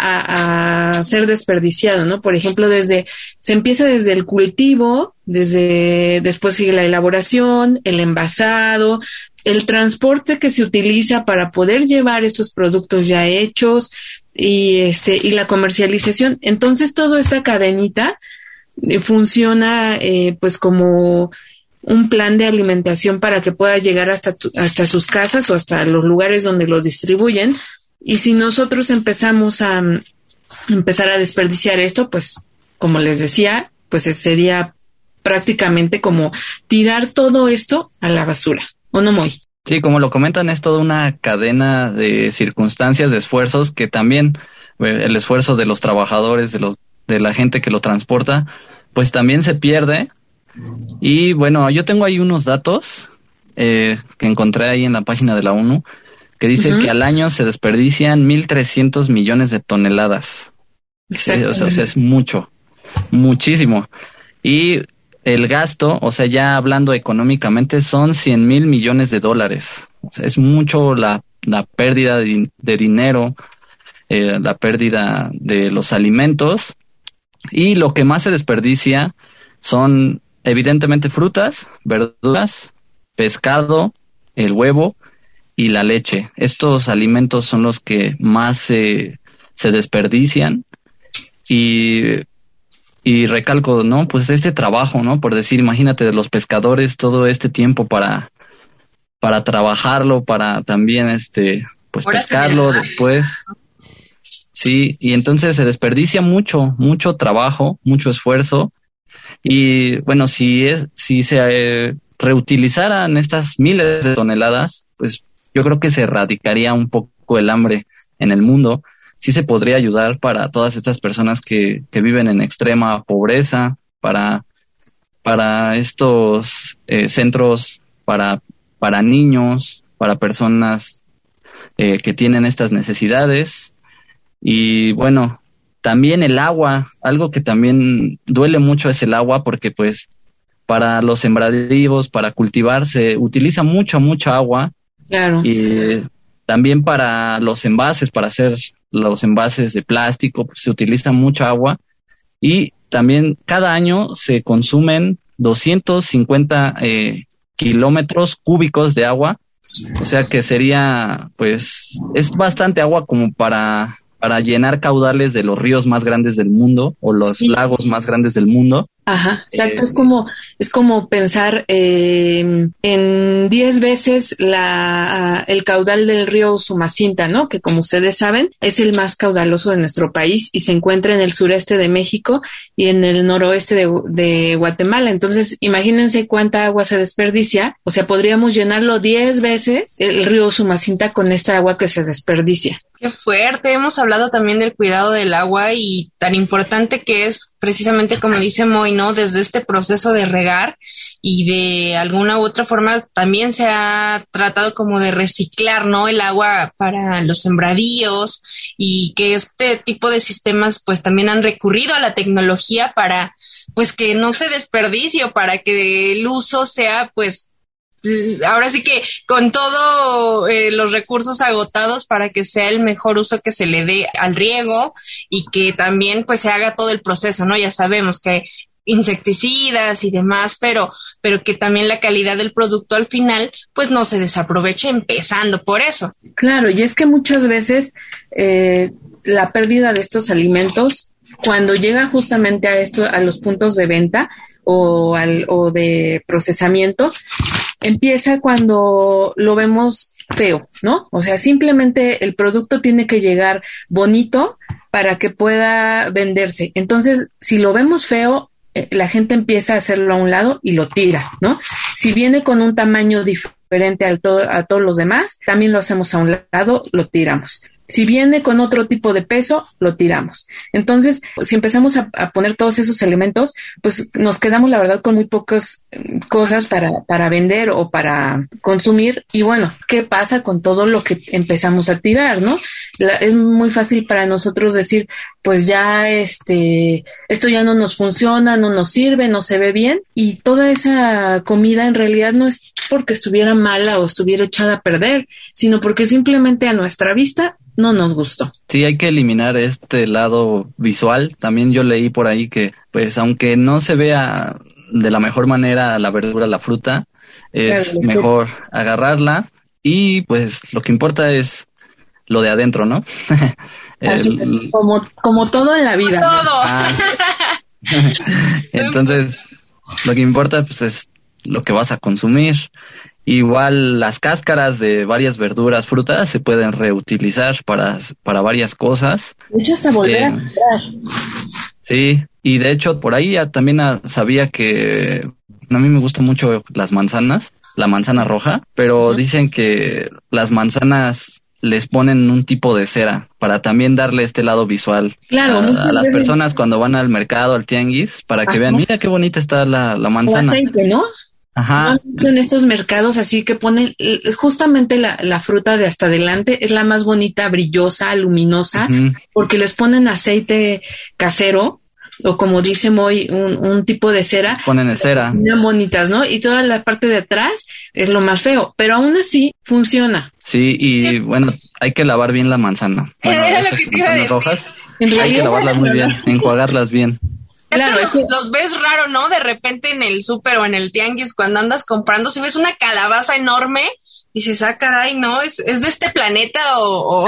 a, a ser desperdiciado, ¿no? Por ejemplo, desde, se empieza desde el cultivo, desde, después sigue la elaboración, el envasado, el transporte que se utiliza para poder llevar estos productos ya hechos y este, y la comercialización. Entonces, toda esta cadenita eh, funciona, eh, pues como un plan de alimentación para que pueda llegar hasta tu, hasta sus casas o hasta los lugares donde los distribuyen. Y si nosotros empezamos a um, empezar a desperdiciar esto, pues, como les decía, pues sería prácticamente como tirar todo esto a la basura, ¿o no, Moy? Sí, como lo comentan, es toda una cadena de circunstancias, de esfuerzos, que también eh, el esfuerzo de los trabajadores, de, lo, de la gente que lo transporta, pues también se pierde. Y bueno, yo tengo ahí unos datos eh, que encontré ahí en la página de la ONU, que dice uh-huh. que al año se desperdician mil trescientos millones de toneladas. Sí, o sea, o sea, es mucho, muchísimo. Y el gasto, o sea, ya hablando económicamente, son cien mil millones de dólares. O sea, es mucho la, la pérdida de, de dinero, eh, la pérdida de los alimentos. Y lo que más se desperdicia son, evidentemente, frutas, verduras, pescado, el huevo y la leche. Estos alimentos son los que más se, se desperdician. Y... Y recalco, ¿no? Pues este trabajo, ¿no? Por decir, imagínate de los pescadores todo este tiempo para, para trabajarlo, para también, este, pues Ahora pescarlo después. Sí, y entonces se desperdicia mucho, mucho trabajo, mucho esfuerzo. Y bueno, si es, si se eh, reutilizaran estas miles de toneladas, pues yo creo que se erradicaría un poco el hambre en el mundo. Sí se podría ayudar para todas estas personas que, que viven en extrema pobreza, para, para estos eh, centros para, para niños, para personas eh, que tienen estas necesidades. Y bueno, también el agua, algo que también duele mucho es el agua, porque pues para los sembradíos, para cultivar, se utiliza mucha, mucha agua. Claro. Y también para los envases, para hacer los envases de plástico, pues, se utiliza mucha agua. Y también cada año se consumen doscientos cincuenta eh, kilómetros cúbicos de agua. O sea que sería, pues, es bastante agua como para, para llenar caudales de los ríos más grandes del mundo o los sí. lagos más grandes del mundo. Ajá, exacto, Eh, es como es como pensar eh, en diez veces la el caudal del río Usumacinta, ¿no? Que como ustedes saben es el más caudaloso de nuestro país y se encuentra en el sureste de México y en el noroeste de, de Guatemala. Entonces, imagínense cuánta agua se desperdicia, o sea, podríamos llenarlo diez veces el río Usumacinta con esta agua que se desperdicia. Qué fuerte. Hemos hablado también del cuidado del agua y tan importante que es precisamente como dice Moy, ¿no? Desde este proceso de regar y de alguna u otra forma también se ha tratado como de reciclar, ¿no? El agua para los sembradíos y que este tipo de sistemas pues también han recurrido a la tecnología para pues que no se desperdicie o para que el uso sea pues ahora sí que con todo eh, los recursos agotados para que sea el mejor uso que se le dé al riego y que también pues se haga todo el proceso, ¿no? Ya sabemos que insecticidas y demás, pero pero que también la calidad del producto al final pues no se desaproveche empezando por eso. Claro, y es que muchas veces eh, la pérdida de estos alimentos cuando llega justamente a esto a los puntos de venta o al o de procesamiento empieza cuando lo vemos feo, ¿no? O sea, simplemente el producto tiene que llegar bonito para que pueda venderse. Entonces, si lo vemos feo, eh, la gente empieza a hacerlo a un lado y lo tira, ¿no? Si viene con un tamaño diferente al to- a todos los demás, también lo hacemos a un lado, lo tiramos. Si viene con otro tipo de peso, lo tiramos. Entonces, si empezamos a, a poner todos esos elementos, pues nos quedamos, la verdad, con muy pocas eh, cosas para, para vender o para consumir. Y bueno, ¿qué pasa con todo lo que empezamos a tirar, no? La, es muy fácil para nosotros decir, pues ya este, esto ya no nos funciona, no nos sirve, no se ve bien. Y toda esa comida en realidad no es porque estuviera mala o estuviera echada a perder, sino porque simplemente a nuestra vista no nos gustó. Sí, hay que eliminar este lado visual. También yo leí por ahí que, pues, aunque no se vea de la mejor manera la verdura, la fruta, es claro, mejor sí. agarrarla y, pues, lo que importa es lo de adentro, ¿no? Así El, es, como, como todo en la vida. Todo. Ah, entonces, lo que importa, pues, es lo que vas a consumir. Igual las cáscaras de varias verduras, frutas se pueden reutilizar para, para varias cosas. De hecho, hasta volver eh, a comprar. Sí, y de hecho por ahí ya también sabía que a mí me gustan mucho las manzanas, la manzana roja, pero uh-huh. dicen que las manzanas les ponen un tipo de cera para también darle este lado visual claro, a, a las personas cuando van al mercado, al tianguis, para que Ajá. vean, mira qué bonita está la, la manzana. O aceite, ¿no? Ajá. En estos mercados así que ponen justamente la, la fruta de hasta adelante es la más bonita, brillosa, luminosa, uh-huh. porque les ponen aceite casero o como dice Moy, un, un tipo de cera. Ponen cera. Muy bonitas, ¿no? Y toda la parte de atrás es lo más feo, pero aún así funciona. Sí, y bueno, hay que lavar bien la manzana. Bueno, Era lo que te iba a decir. Rojas, hay que lavarlas muy bien, enjuagarlas bien. Claro, es que los, los ves raro, ¿no? De repente en el súper o en el tianguis cuando andas comprando, si ves una calabaza enorme, dices, ah, caray, ¿no? ¿Es, es de este planeta o, o,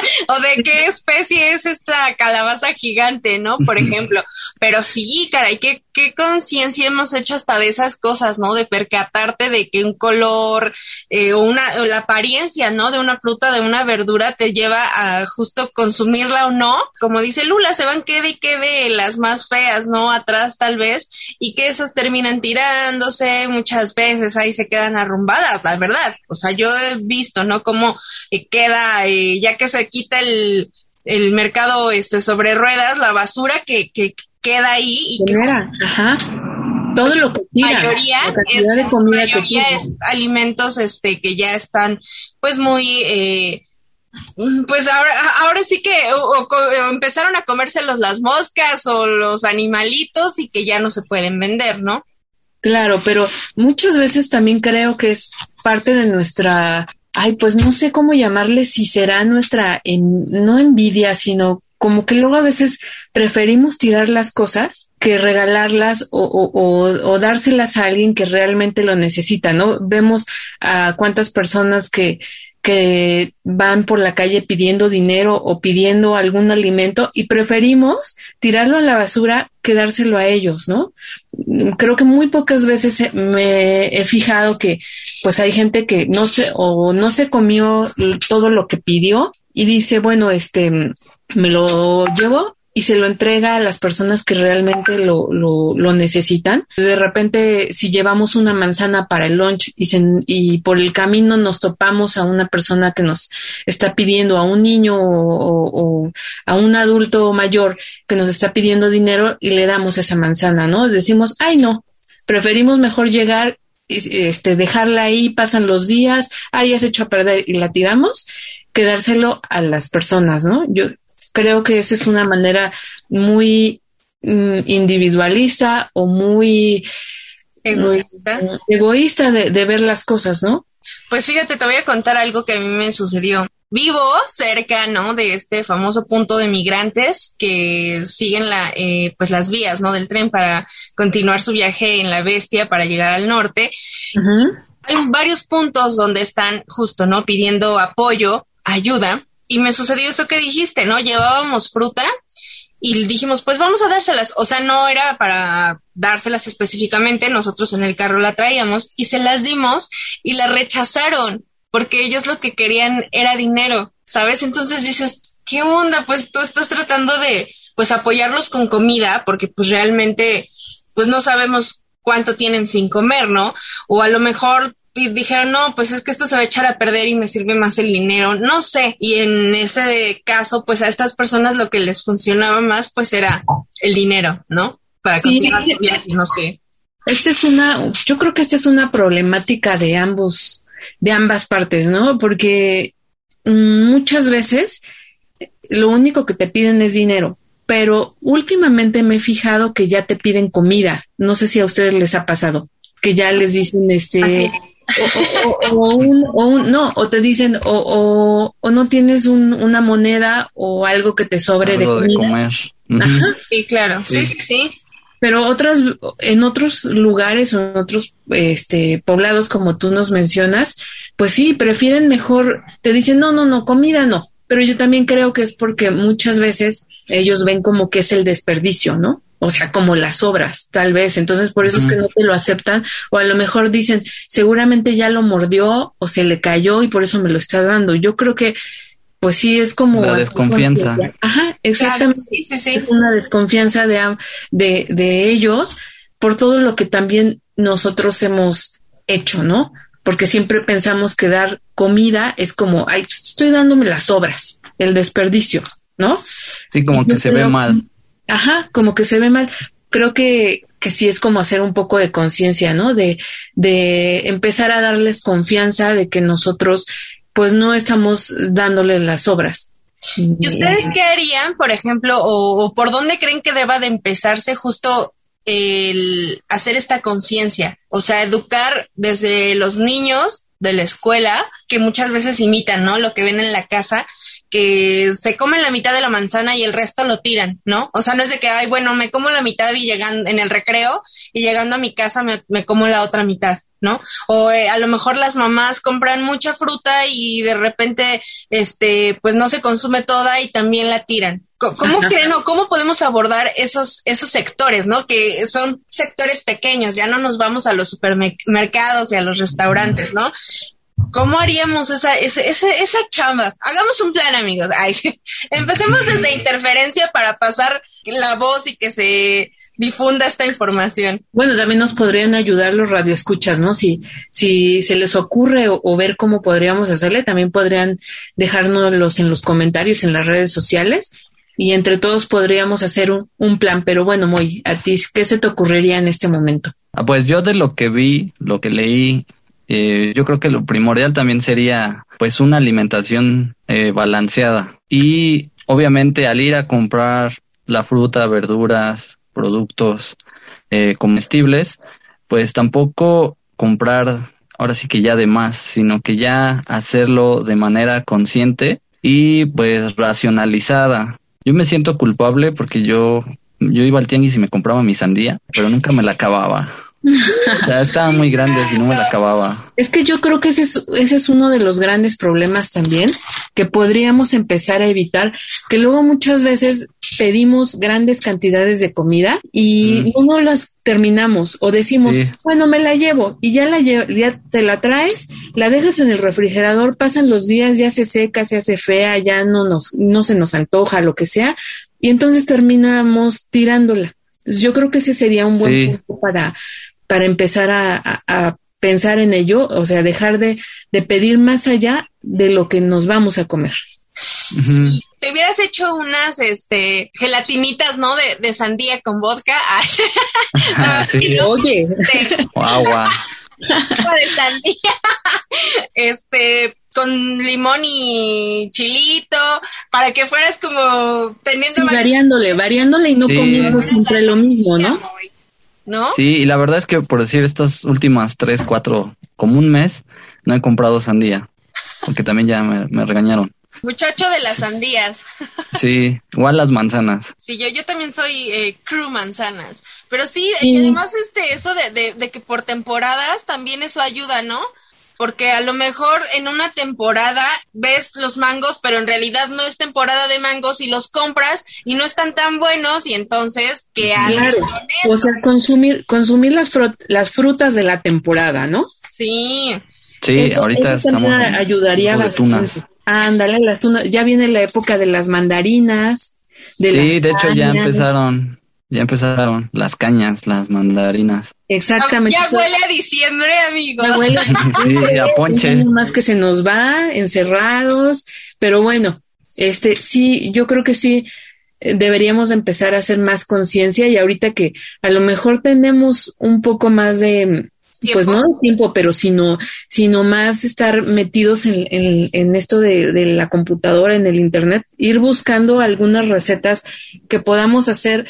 o de qué especie es esta calabaza gigante, ¿no? Por ejemplo. Pero sí, caray, qué, qué conciencia hemos hecho hasta de esas cosas, ¿no? De percatarte de que un color eh, o una o la apariencia, ¿no? De una fruta, de una verdura te lleva a justo consumirla o no. Como dice Lula, se van quede y quede las más feas, ¿no? Atrás tal vez, y que esas terminan tirándose muchas veces, ahí se quedan arrumbadas, la verdad. O sea, yo he visto, ¿no? Cómo eh, queda, eh, ya que se quita el, el mercado este sobre ruedas, la basura que, que queda ahí y que Ajá. todo pues, lo que tira, mayoría es, de comida mayoría que es alimentos este que ya están pues muy eh, pues ahora ahora sí que o, o empezaron a comérselos las moscas o los animalitos y que ya no se pueden vender, ¿no? Claro, pero muchas veces también creo que es parte de nuestra, ay, pues no sé cómo llamarle, si será nuestra, en, no envidia, sino como que luego a veces preferimos tirar las cosas que regalarlas o, o, o, o dárselas a alguien que realmente lo necesita, ¿no? Vemos a cuántas personas que que van por la calle pidiendo dinero o pidiendo algún alimento y preferimos tirarlo a la basura que dárselo a ellos, ¿no? Creo que muy pocas veces me he fijado que pues hay gente que no se o no se comió todo lo que pidió y dice, bueno, este, me lo llevo y se lo entrega a las personas que realmente lo, lo, lo necesitan. De repente, si llevamos una manzana para el lunch y, se, y por el camino nos topamos a una persona que nos está pidiendo, a un niño o, o a un adulto mayor que nos está pidiendo dinero y le damos esa manzana, ¿no? Decimos, ay, no, preferimos mejor llegar, este, dejarla ahí, pasan los días, ay, ya se echó a perder y la tiramos, que dárselo a las personas, ¿no? Yo creo que esa es una manera muy mm, individualista o muy egoísta, muy, egoísta de, de ver las cosas, ¿no? Pues fíjate, te voy a contar algo que a mí me sucedió. Vivo cerca, ¿no?, de este famoso punto de migrantes que siguen la, eh, pues las vías, ¿no?, del tren para continuar su viaje en la Bestia para llegar al norte. Uh-huh. Hay varios puntos donde están justo, ¿no?, pidiendo apoyo, ayuda. Y me sucedió eso que dijiste, ¿no? Llevábamos fruta y dijimos, pues vamos a dárselas. O sea, no era para dárselas específicamente, nosotros en el carro la traíamos y se las dimos y la rechazaron porque ellos lo que querían era dinero, ¿sabes? Entonces dices, ¿qué onda? Pues tú estás tratando de, pues, apoyarlos con comida porque, pues, realmente, pues, no sabemos cuánto tienen sin comer, ¿no? O a lo mejor y dijeron, no, pues es que esto se va a echar a perder y me sirve más el dinero, no sé, y en ese caso, pues a estas personas lo que les funcionaba más, pues era el dinero, ¿no? Para sí, continuar su viaje, no sé. Esta es una, yo creo que esta es una problemática de ambos, de ambas partes, ¿no? Porque muchas veces lo único que te piden es dinero, pero últimamente me he fijado que ya te piden comida, no sé si a ustedes les ha pasado, que ya les dicen este... Así. O, o, o, un, o un, no, o te dicen, o, o, o no tienes un, una moneda o algo que te sobre algo de comida. De comer. Uh-huh. Ajá. Sí, claro, sí, sí, sí. sí. Pero otras, en otros lugares o en otros este, poblados como tú nos mencionas, pues sí, prefieren mejor, te dicen, no, no, no, comida no. Pero yo también creo que es porque muchas veces ellos ven como que es el desperdicio, ¿no? O sea, como las obras, tal vez. Entonces, por eso uh-huh. es que no te lo aceptan. O a lo mejor dicen, seguramente ya lo mordió o se le cayó y por eso me lo está dando. Yo creo que, pues sí, es como... La desconfianza. Ajá, exactamente. Claro, sí, sí, sí. Es una desconfianza de, de, de ellos por todo lo que también nosotros hemos hecho, ¿no? Porque siempre pensamos que dar comida es como, ay, pues estoy dándome las obras, el desperdicio, ¿no? Sí, como que se ve mal. Ajá, como que se ve mal. Creo que, que sí es como hacer un poco de conciencia, ¿no? De, de empezar a darles confianza de que nosotros, pues, no estamos dándole las obras. ¿Y ustedes qué harían, por ejemplo, o, o por dónde creen que deba de empezarse justo el hacer esta conciencia? O sea, educar desde los niños de la escuela, que muchas veces imitan, ¿no?, lo que ven en la casa, que se comen la mitad de la manzana y el resto lo tiran, ¿no? O sea, no es de que, ay, bueno, me como la mitad y llegan en el recreo y llegando a mi casa me, me como la otra mitad, ¿no? O eh, a lo mejor las mamás compran mucha fruta y de repente, este, pues no se consume toda y también la tiran. ¿Cómo Ajá. creen o cómo podemos abordar esos esos sectores, ¿no? Que son sectores pequeños, ya no nos vamos a los supermercados y a los restaurantes, ¿no? ¿Cómo haríamos esa, esa, esa, esa chamba? Hagamos un plan, amigos. Ay, empecemos desde interferencia para pasar la voz y que se difunda esta información. Bueno, también nos podrían ayudar los radioescuchas, ¿no? Si, si se les ocurre o, o ver cómo podríamos hacerle, también podrían dejárnoslos en los comentarios en las redes sociales y entre todos podríamos hacer un, un plan. Pero bueno, Moy, a ti, ¿qué se te ocurriría en este momento? Ah, pues yo de lo que vi, lo que leí, Eh, yo creo que lo primordial también sería pues una alimentación eh, balanceada y obviamente al ir a comprar la fruta, verduras, productos eh, comestibles, pues tampoco comprar ahora sí que ya de más, sino que ya hacerlo de manera consciente y pues racionalizada. Yo me siento culpable porque yo yo iba al tianguis y me compraba mi sandía, pero nunca me la acababa. O sea, estaban muy grandes y no me la acababa. Es que yo creo que ese es, ese es uno de los grandes problemas también, que podríamos empezar a evitar, que luego muchas veces pedimos grandes cantidades de comida y mm. no las terminamos o decimos, sí. bueno, me la llevo y ya la lle- ya te la traes, la dejas en el refrigerador, pasan los días, ya se seca, se hace fea, ya no nos, no se nos antoja, lo que sea, y entonces terminamos tirándola. Yo creo que ese sería un buen sí. punto para para empezar a, a, a pensar en ello, o sea, dejar de, de pedir más allá de lo que nos vamos a comer. Uh-huh. Te hubieras hecho unas este gelatinitas, ¿no? De, de sandía con vodka. Ah, sí. ¿no? Oye. De, guau, guau. de sandía. Este, con limón y chilito, para que fueras como teniendo... Sí, variándole, variándole y no sí. comiendo siempre lo mismo, ¿no? ¿No? Sí, y la verdad es que por decir estas últimas tres, cuatro, como un mes, no he comprado sandía, porque también ya me, me regañaron. Muchacho de las sandías. Sí, igual las manzanas. Sí, yo, yo también soy eh, crew manzanas, pero sí, sí. Y además este, eso de, de, de que por temporadas también eso ayuda, ¿no? Porque a lo mejor en una temporada ves los mangos, pero en realidad no es temporada de mangos y los compras y no están tan buenos y entonces, ¿qué haces claro. con eso? O sea, consumir consumir las, frut- las frutas de la temporada, ¿no? Sí. Sí, eso, ahorita eso estamos en ayudaría bastante. Ándale, las tunas. Ya viene la época de las mandarinas, de sí, las de hecho cañas. ya empezaron. Ya empezaron las cañas, las mandarinas. Exactamente. Ya huele a diciembre, amigos. Ya huele a diciembre. Sí, a ponche. Más que se nos va, encerrados. Pero bueno, este sí, yo creo que sí deberíamos empezar a hacer más conciencia y ahorita que a lo mejor tenemos un poco más de... ¿Tiempo? Pues no de tiempo, pero sino, sino más estar metidos en, en, en esto de, de la computadora, en el internet, ir buscando algunas recetas que podamos hacer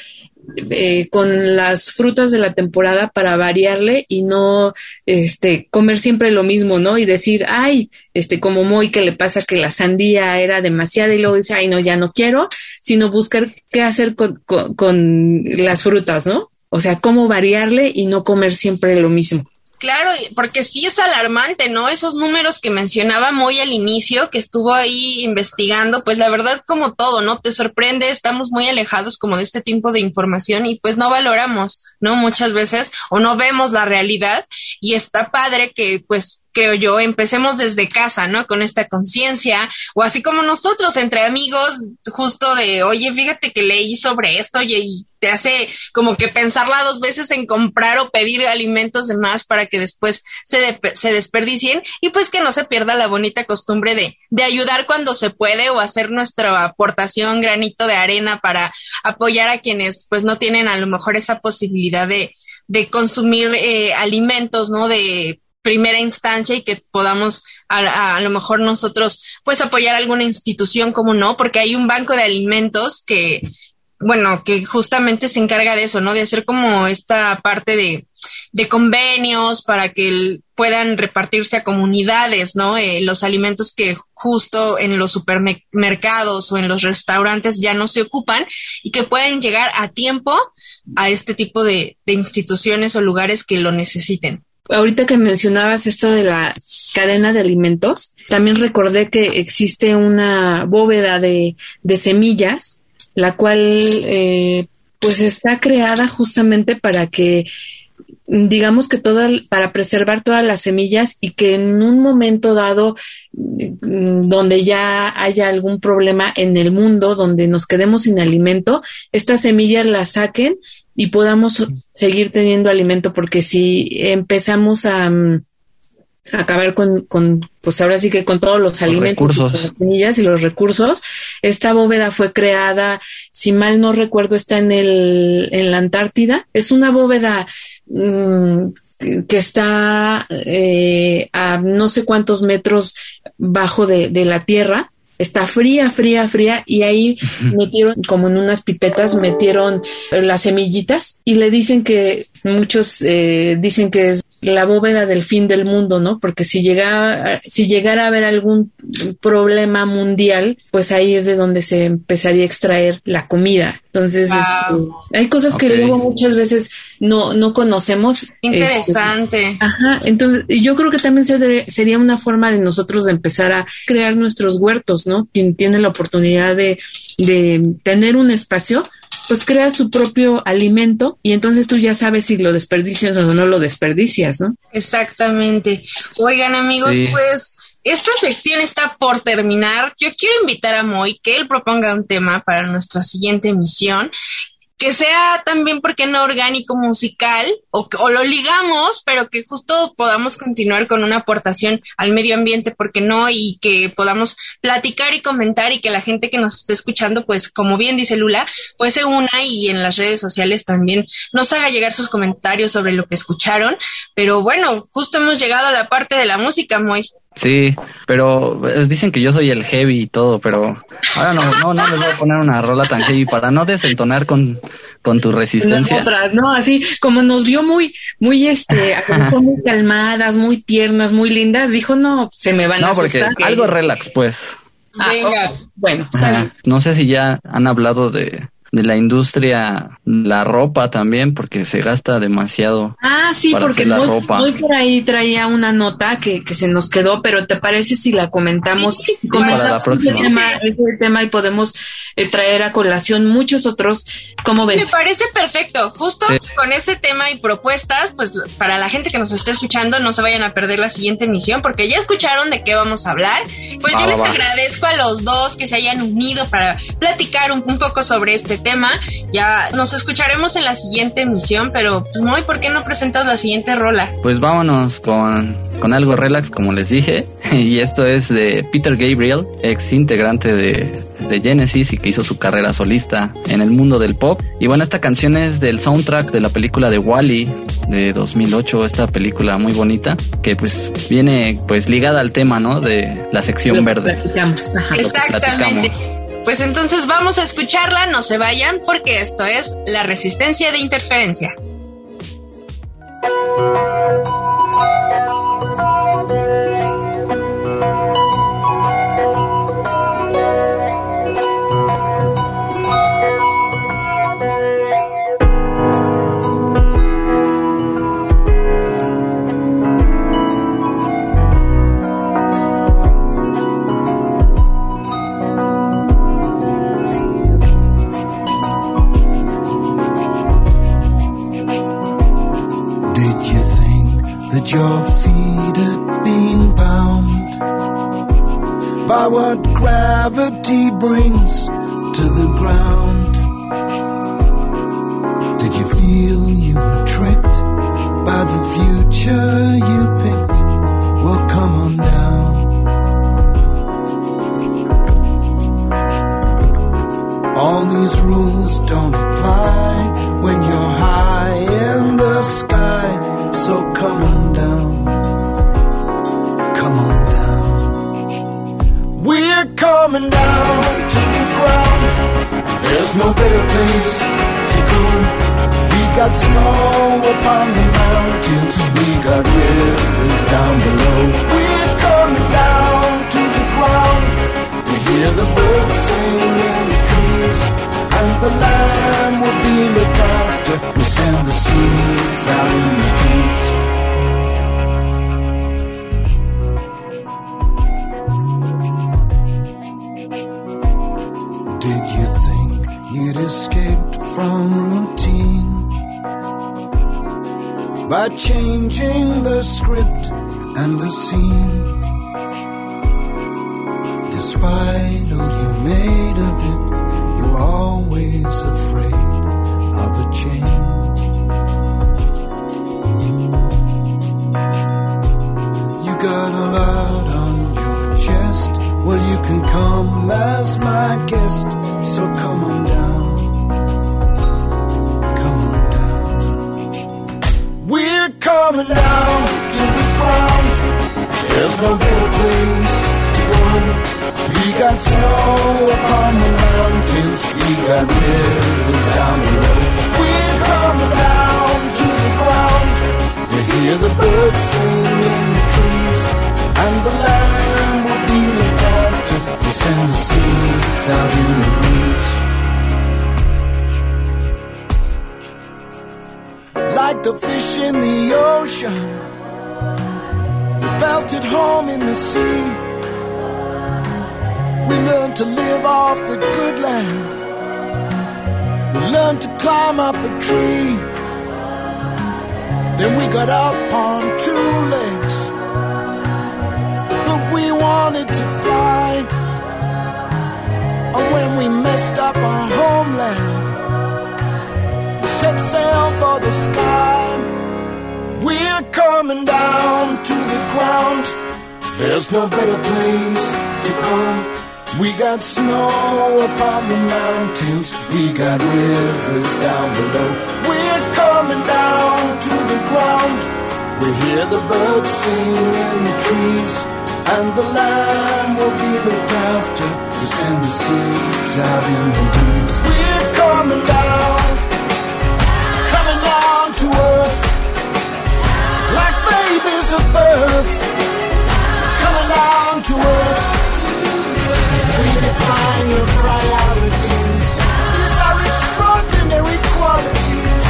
eh, con las frutas de la temporada para variarle y no este comer siempre lo mismo, ¿no? Y decir, ay, este como Moy que le pasa que la sandía era demasiada y luego dice, ay, no, ya no quiero, sino buscar qué hacer con, con, con las frutas, ¿no? O sea, cómo variarle y no comer siempre lo mismo. Claro, porque sí es alarmante, ¿no? Esos números que mencionaba muy al inicio, que estuvo ahí investigando, pues la verdad como todo, ¿no? Te sorprende, estamos muy alejados como de este tipo de información y pues no valoramos, ¿no? Muchas veces, o no vemos la realidad y está padre que pues creo yo, empecemos desde casa, ¿no? Con esta conciencia, o así como nosotros, entre amigos, justo de, oye, fíjate que leí sobre esto, oye, y te hace como que pensarla dos veces en comprar o pedir alimentos de más para que después se, de, se desperdicien, y pues que no se pierda la bonita costumbre de, de ayudar cuando se puede, o hacer nuestra aportación, granito de arena para apoyar a quienes pues no tienen a lo mejor esa posibilidad de, de consumir eh, alimentos, ¿no? De primera instancia y que podamos a, a, a lo mejor nosotros pues apoyar alguna institución, como no, porque hay un banco de alimentos que, bueno, que justamente se encarga de eso, ¿no? De hacer como esta parte de, de convenios para que el, puedan repartirse a comunidades, ¿no? Eh, los alimentos que justo en los supermercados o en los restaurantes ya no se ocupan y que puedan llegar a tiempo a este tipo de, de instituciones o lugares que lo necesiten. Ahorita que mencionabas esto de la cadena de alimentos, también recordé que existe una bóveda de, de semillas, la cual eh, pues está creada justamente para que, digamos que toda, para preservar todas las semillas y que en un momento dado donde ya haya algún problema en el mundo, donde nos quedemos sin alimento, estas semillas las saquen y podamos seguir teniendo alimento, porque si empezamos a, a acabar con, con, pues ahora sí que con todos los, los alimentos, con las semillas y los recursos, esta bóveda fue creada, si mal no recuerdo, está en el, en la Antártida. Es una bóveda mmm, que está eh, a no sé cuántos metros bajo de, de la tierra. Está fría, fría, fría, y ahí metieron, como en unas pipetas, metieron las semillitas y le dicen que, muchos eh, dicen que es la bóveda del fin del mundo, ¿no? Porque si llega, si llegara a haber algún problema mundial, pues ahí es de donde se empezaría a extraer la comida. Entonces, wow. este, hay cosas que okay. luego muchas veces no, no conocemos. Interesante. Este, ajá, entonces yo creo que también se sería una forma de nosotros de empezar a crear nuestros huertos, ¿no? Quien tiene la oportunidad de, de tener un espacio, pues creas tu propio alimento y entonces tú ya sabes si lo desperdicias o no lo desperdicias, ¿no? Exactamente. Oigan, amigos, sí. pues esta sección está por terminar. Yo quiero invitar a Moy que él proponga un tema para nuestra siguiente emisión, que sea también, ¿por qué no orgánico musical? O, o lo ligamos, pero que justo podamos continuar con una aportación al medio ambiente, ¿por qué no? Y que podamos platicar y comentar y que la gente que nos esté escuchando, pues como bien dice Lula, pues se una y en las redes sociales también nos haga llegar sus comentarios sobre lo que escucharon. Pero bueno, justo hemos llegado a la parte de la música, Moy. Sí, pero dicen que yo soy el heavy y todo, pero ahora no, no, no les voy a poner una rola tan heavy para no desentonar con, con tu resistencia. Nosotras, ¿no? Así como nos vio muy, muy este, muy calmadas, muy tiernas, muy lindas, dijo, no, se me van no, a asustar. No, porque algo relax, pues. Ah, Venga. Oh, bueno, está bien. No sé si ya han hablado de... de la industria, la ropa también, porque se gasta demasiado. Ah, sí, para porque hacer la muy, ropa. muy por ahí traía una nota que, que se nos quedó, pero ¿te parece si la comentamos? Sí, para la próxima. Ese tema, ese tema y podemos eh, traer a colación muchos otros, ¿cómo ven? Me parece perfecto, justo sí. con ese tema y propuestas, pues para la gente que nos esté escuchando, no se vayan a perder la siguiente emisión, porque ya escucharon de qué vamos a hablar. Pues va, yo va, les va. agradezco a los dos que se hayan unido para platicar un, un poco sobre este tema. Ya nos escucharemos en la siguiente emisión, pero pues Moy, ¿por qué no presentas la siguiente rola? Pues vámonos con, con algo relax, como les dije, y esto es de Peter Gabriel, ex integrante de, de Genesis y que hizo su carrera solista en el mundo del pop. Y bueno, esta canción es del soundtrack de la película de Wall-E de dos mil ocho, esta película muy bonita, que pues viene pues ligada al tema, ¿no? De la sección Lo verde. Platicamos. Ajá. Exactamente. Pues entonces vamos a escucharla, no se vayan, porque esto es La Resistencia de Interferencia. Your feet had been bound by what gravity brings to the ground. Did you feel you were tricked by the future you picked? Well, come on down. All these rules don't apply when you're high in the sky. So come on down, come on down. We're coming down to the ground. There's no better place to go. We got snow upon the mountains, we got rivers down below. We're coming down to the ground. We hear the birds sing in the trees, and the land will be looked after. We send the seeds out in the trees. Did you think you'd escaped from routine by changing the script and the scene? Despite all you made of it, you were always afraid of a change. You got a lot on your chest. Well, you can come as my guest. So come on down, come on down. We're coming down to the ground. There's no better place to go. We got snow upon the mountains, we got rivers down below. We're coming down to the ground. We hear hear the birds sing in the trees, and the land will be looked after. We'll send the seeds out in the breeze. Like the fish in the ocean, we felt at home in the sea. We learned to live off the good land. We learned to climb up a tree. Then we got up on two legs, but we wanted to fly. And when we messed up our homeland, we set sail for the sky. We're coming down to the ground. There's no better place to go. We got snow upon the mountains, we got rivers down below. We're coming down to the ground. We hear the birds sing in the trees, and the land will be looked after. We send the seeds out in the breeze. We're coming down, coming down to earth, like babies of birth, coming down to earth. We define your priorities. These are extraordinary qualities.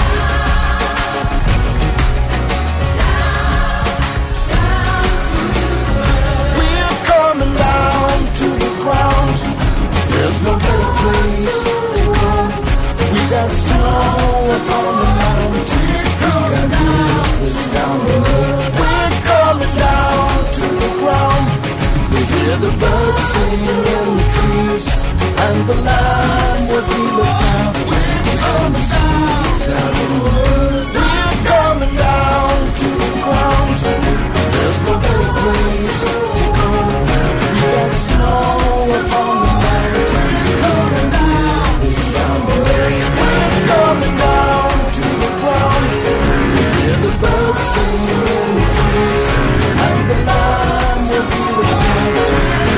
We're coming down to the ground. There's no better place to go. We got snow upon the mountains, we got rivers down below. We're coming down to the ground. We hear the birds sing in the trees, and the land will be looked after. The summer seeds out in the world. We're coming down to the ground. There's no better place to go. We got snow upon the mountains, we got rivers down below. We're coming down to the ground. We hear the birds sing in the trees, and the land will be looked after.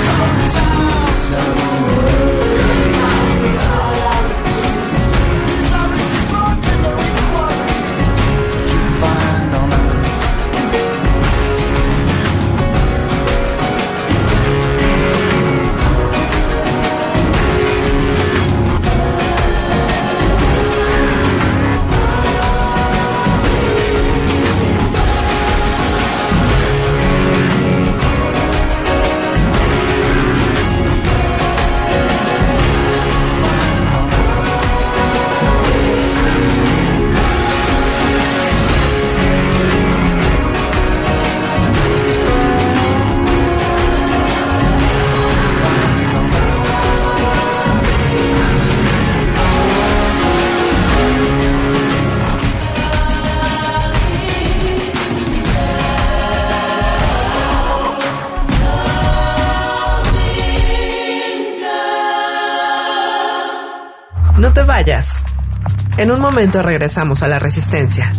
No te vayas. En un momento regresamos a la Resistencia.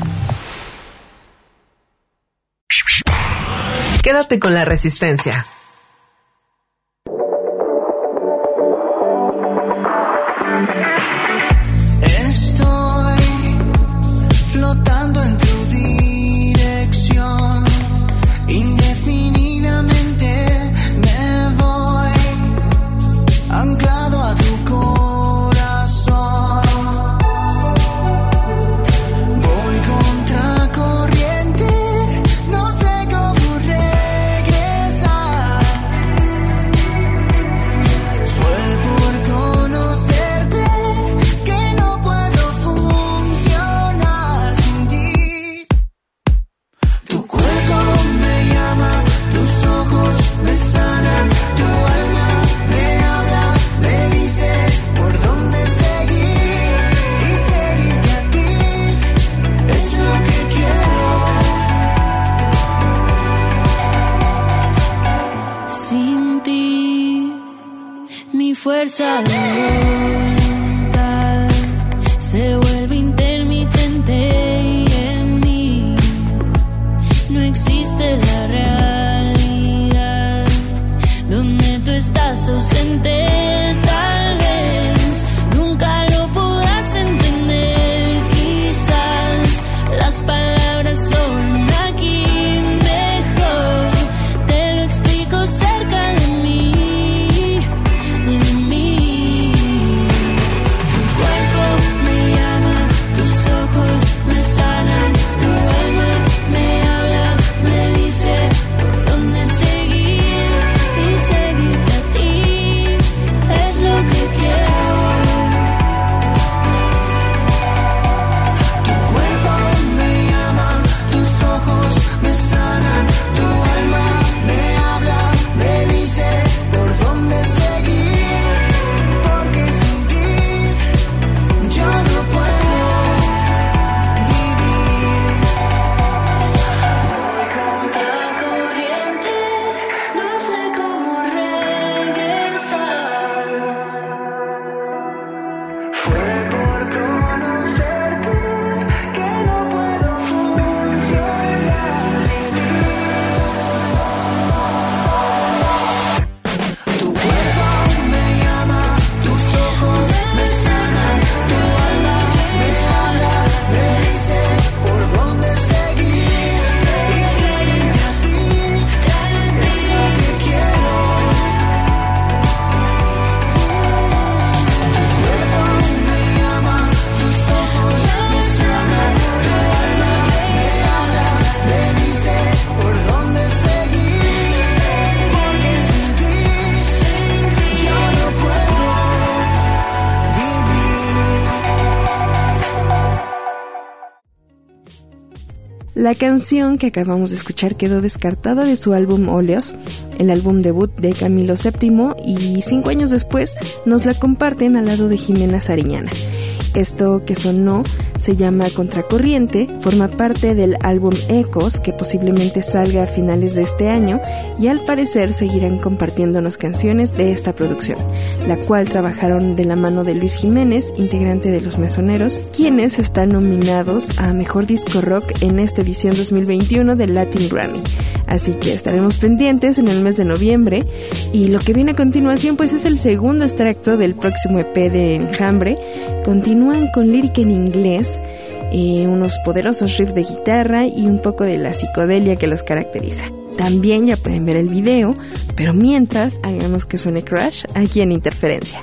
Quédate con la Resistencia. Estoy flotando en tu dirección. Indefinidamente me voy anclado a tu corazón. Fuerza de voluntad se vuelve intermitente y en mí no existe la realidad donde tú estás ausente. Tal vez nunca lo podrás entender, quizás las palabras son La canción que acabamos de escuchar quedó descartada de su álbum Óleos, el álbum debut de Camilo séptimo, y cinco años después nos la comparten al lado de Jimena Sariñana. Esto que sonó se llama Contracorriente, forma parte del álbum Ecos, que posiblemente salga a finales de este año, y al parecer seguirán compartiéndonos canciones de esta producción, la cual trabajaron de la mano de Luis Jiménez, integrante de Los Mesoneros, quienes están nominados a Mejor Disco Rock en esta edición dos mil veintiuno del Latin Grammy. Así que estaremos pendientes en el mes de noviembre, y lo que viene a continuación pues es el segundo extracto del próximo E P de Enjambre. Continúan con lírica en inglés, eh, unos poderosos riffs de guitarra y un poco de la psicodelia que los caracteriza. También ya pueden ver el video, pero mientras hagamos que suene Crash aquí en Interferencia.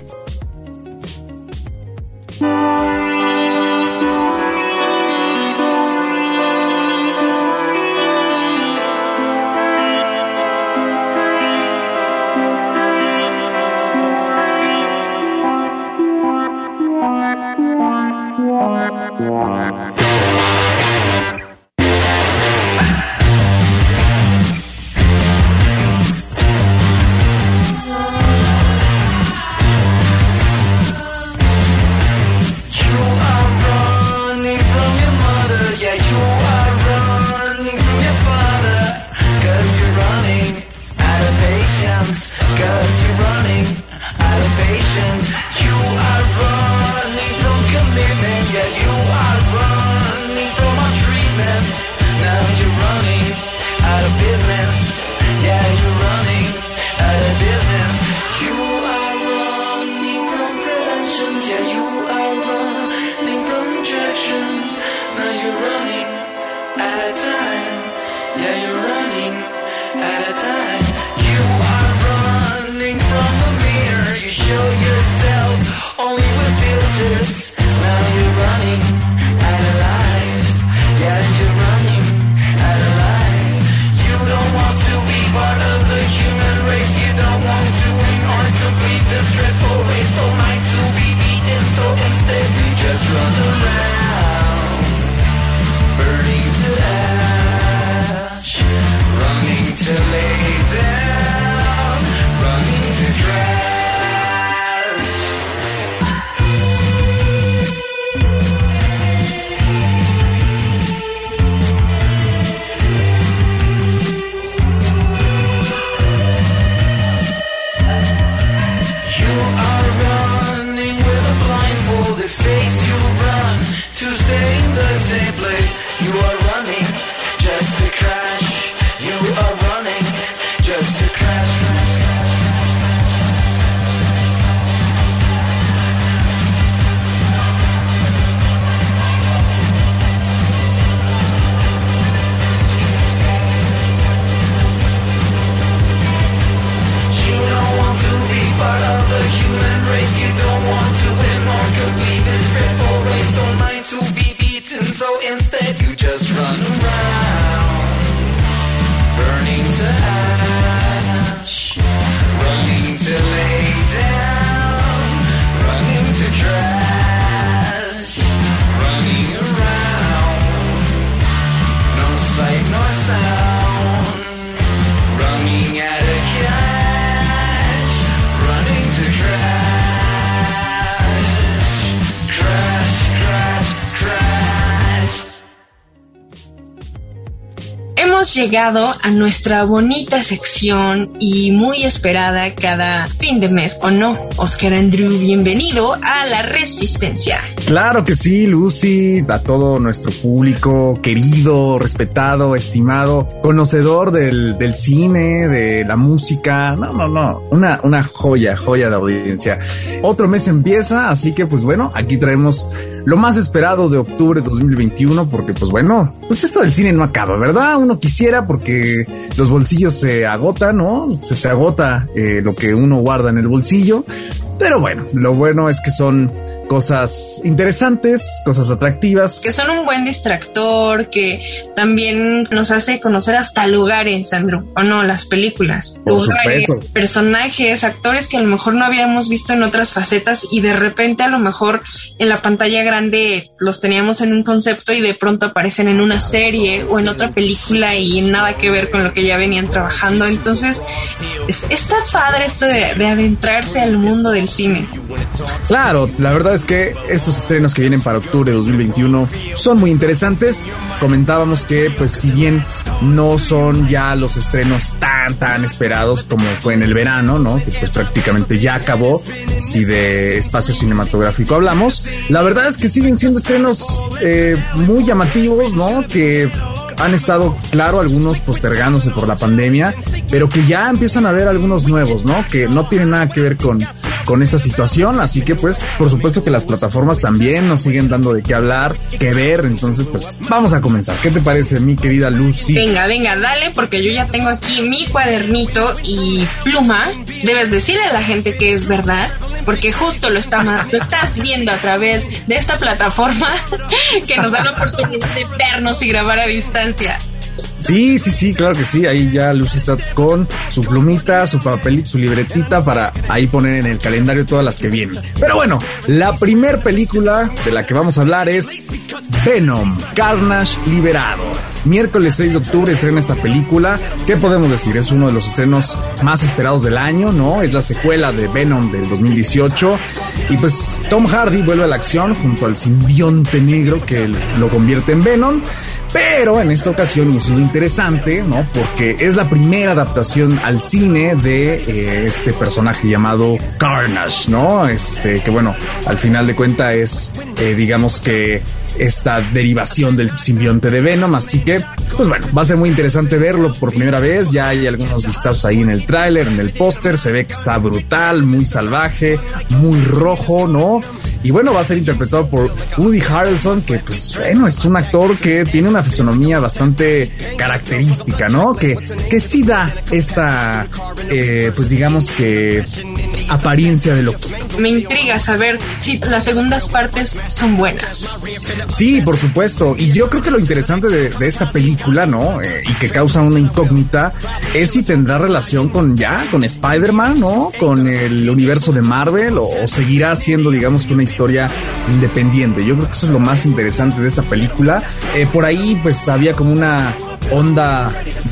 Llegado a nuestra bonita sección y muy esperada cada fin de mes, ¿o no? Oscar Andrew, bienvenido a La Resistencia. Claro que sí, Lucy, a todo nuestro público querido, respetado, estimado, conocedor del, del cine, de la música. No, no, no, una, una joya, joya de audiencia. Otro mes empieza, así que pues bueno, aquí traemos lo más esperado de octubre de dos mil veintiuno, porque pues bueno, pues esto del cine no acaba, ¿verdad? Uno quisiera, porque los bolsillos se agotan, ¿no? Se, se agota eh, lo que uno guarda en el bolsillo. Pero bueno, lo bueno es que son cosas interesantes, cosas atractivas. Que son un buen distractor, que también nos hace conocer hasta lugares, Andrew, o no, las películas. Por lugares, supuesto. Personajes, actores que a lo mejor no habíamos visto en otras facetas y de repente a lo mejor en la pantalla grande los teníamos en un concepto y de pronto aparecen en una serie o en otra película y nada que ver con lo que ya venían trabajando. Entonces, es, está padre esto de, de adentrarse al mundo del cine. Claro, la verdad es que estos estrenos que vienen para octubre de dos mil veintiuno son muy interesantes. Comentábamos que, pues, si bien no son ya los estrenos tan, tan esperados como fue en el verano, ¿no? Que pues prácticamente ya acabó, si de espacio cinematográfico hablamos, la verdad es que siguen siendo estrenos eh, muy llamativos, ¿no? Que han estado, claro, algunos postergándose por la pandemia, pero que ya empiezan a haber algunos nuevos, ¿no? Que no tienen nada que ver con, con esa situación, así que pues, por supuesto que las plataformas también nos siguen dando de qué hablar, qué ver, entonces pues, vamos a comenzar. ¿Qué te parece, mi querida Lucy? Venga, venga, dale, porque yo ya tengo aquí mi cuadernito y pluma. Debes decirle a la gente que es verdad, porque justo lo, está, lo estás viendo a través de esta plataforma que nos da la oportunidad de vernos y grabar a distancia. Sí, sí, sí, claro que sí. Ahí ya Lucy está con su plumita, su papelito, su libretita para ahí poner en el calendario todas las que vienen. Pero bueno, la primer película de la que vamos a hablar es Venom, Carnage liberado. Miércoles seis de octubre estrena esta película. ¿Qué podemos decir? Es uno de los estrenos más esperados del año, ¿no? Es la secuela de Venom del dos mil dieciocho. Y pues Tom Hardy vuelve a la acción junto al simbionte negro que lo convierte en Venom. Pero en esta ocasión, y es lo interesante, ¿no? Porque es la primera adaptación al cine de eh, este personaje llamado Carnage, ¿no? Este, que bueno, al final de cuentas es, eh, digamos que esta derivación del simbionte de Venom, así que, pues bueno, va a ser muy interesante verlo por primera vez. Ya hay algunos vistazos ahí en el tráiler, en el póster, se ve que está brutal, muy salvaje, muy rojo, ¿no? Y bueno, va a ser interpretado por Woody Harrelson, que pues bueno, es un actor que tiene una fisonomía bastante característica, ¿no? Que, que sí da esta, eh, pues digamos que apariencia de loquito. Me intriga saber si las segundas partes son buenas. Sí, por supuesto. Y yo creo que lo interesante de, de esta película, ¿no? Eh, y que causa una incógnita, es si tendrá relación con ya, con Spider-Man, ¿no? Con el universo de Marvel, o, o seguirá siendo, digamos, que una historia independiente. Yo creo que eso es lo más interesante de esta película. Eh, por ahí, pues, había como una onda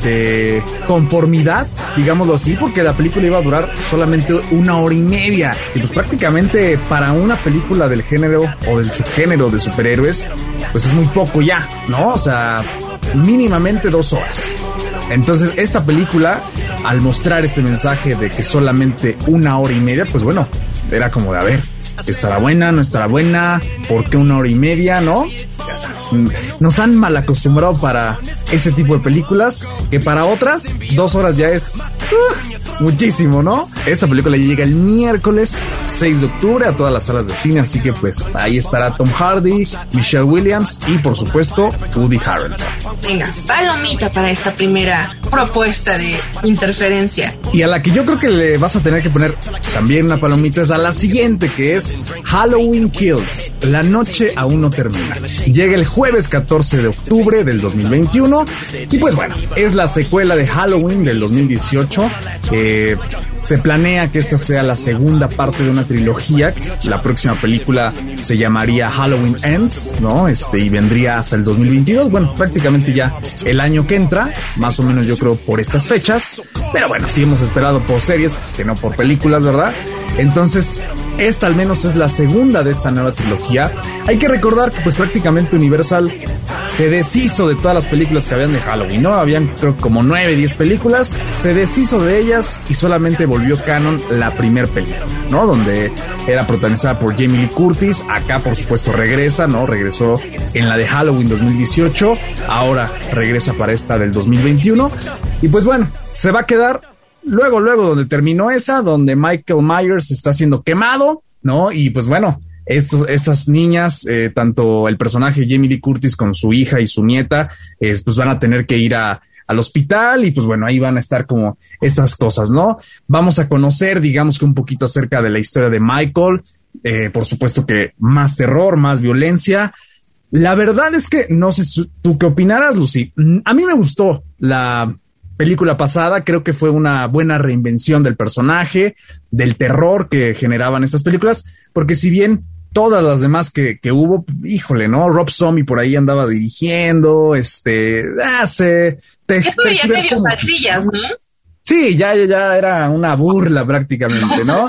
de conformidad, digámoslo así, porque la película iba a durar solamente una hora y media. Y pues prácticamente para una película del género o del subgénero de superhéroes, pues es muy poco ya, ¿no? O sea, mínimamente dos horas. Entonces esta película, al mostrar este mensaje de que solamente una hora y media, pues bueno, era como de a ver, ¿estará buena? ¿No estará buena? ¿Por qué una hora y media? ¿No? Ya sabes, nos han mal acostumbrado para ese tipo de películas, que para otras, dos horas ya es uh, muchísimo, ¿no? Esta película llega el miércoles seis de octubre a todas las salas de cine, así que pues ahí estará Tom Hardy, Michelle Williams y por supuesto Woody Harrelson. Venga, palomita para esta primera propuesta de interferencia. Y a la que yo creo que le vas a tener que poner también una palomita es a la siguiente, que es Halloween Kills, la noche aún no termina. Llega el jueves catorce de octubre del dos mil veintiuno y pues bueno, es la secuela de Halloween del dos mil dieciocho. Eh, se planea que esta sea la segunda parte de una trilogía. La próxima película se llamaría Halloween Ends, ¿no? Este, y vendría hasta el dos mil veintidós. Bueno, prácticamente ya el año que entra, más o menos yo creo por estas fechas. Pero bueno, sí hemos esperado por series, pues que no por películas, ¿verdad? Entonces, esta al menos es la segunda de esta nueva trilogía. Hay que recordar que pues prácticamente Universal se deshizo de todas las películas que habían de Halloween, ¿no? Habían creo como nueve, diez películas, se deshizo de ellas y solamente volvió canon la primer película, ¿no? Donde era protagonizada por Jamie Lee Curtis. Acá por supuesto regresa, ¿no? Regresó en la de Halloween dos mil dieciocho, ahora regresa para esta del dos mil veintiuno y pues bueno, se va a quedar Luego, luego, donde terminó esa, donde Michael Myers está siendo quemado, ¿no? Y pues bueno, estos, estas niñas, eh, tanto el personaje Jamie Lee Curtis con su hija y su nieta, eh, pues van a tener que ir a, al hospital y pues bueno, ahí van a estar como estas cosas, ¿no? Vamos a conocer, digamos que un poquito acerca de la historia de Michael, Eh, por supuesto que más terror, más violencia. La verdad es que no sé tú qué opinarás, Lucy. A mí me gustó la película pasada. Creo que fue una buena reinvención del personaje, del terror que generaban estas películas, porque si bien todas las demás que, que hubo, híjole, ¿no? Rob Zombie por ahí andaba dirigiendo, este, hace... Te, Eso te, ya te, medio falsillas, ¿no? Sí, ya, ya, ya era una burla prácticamente, ¿no?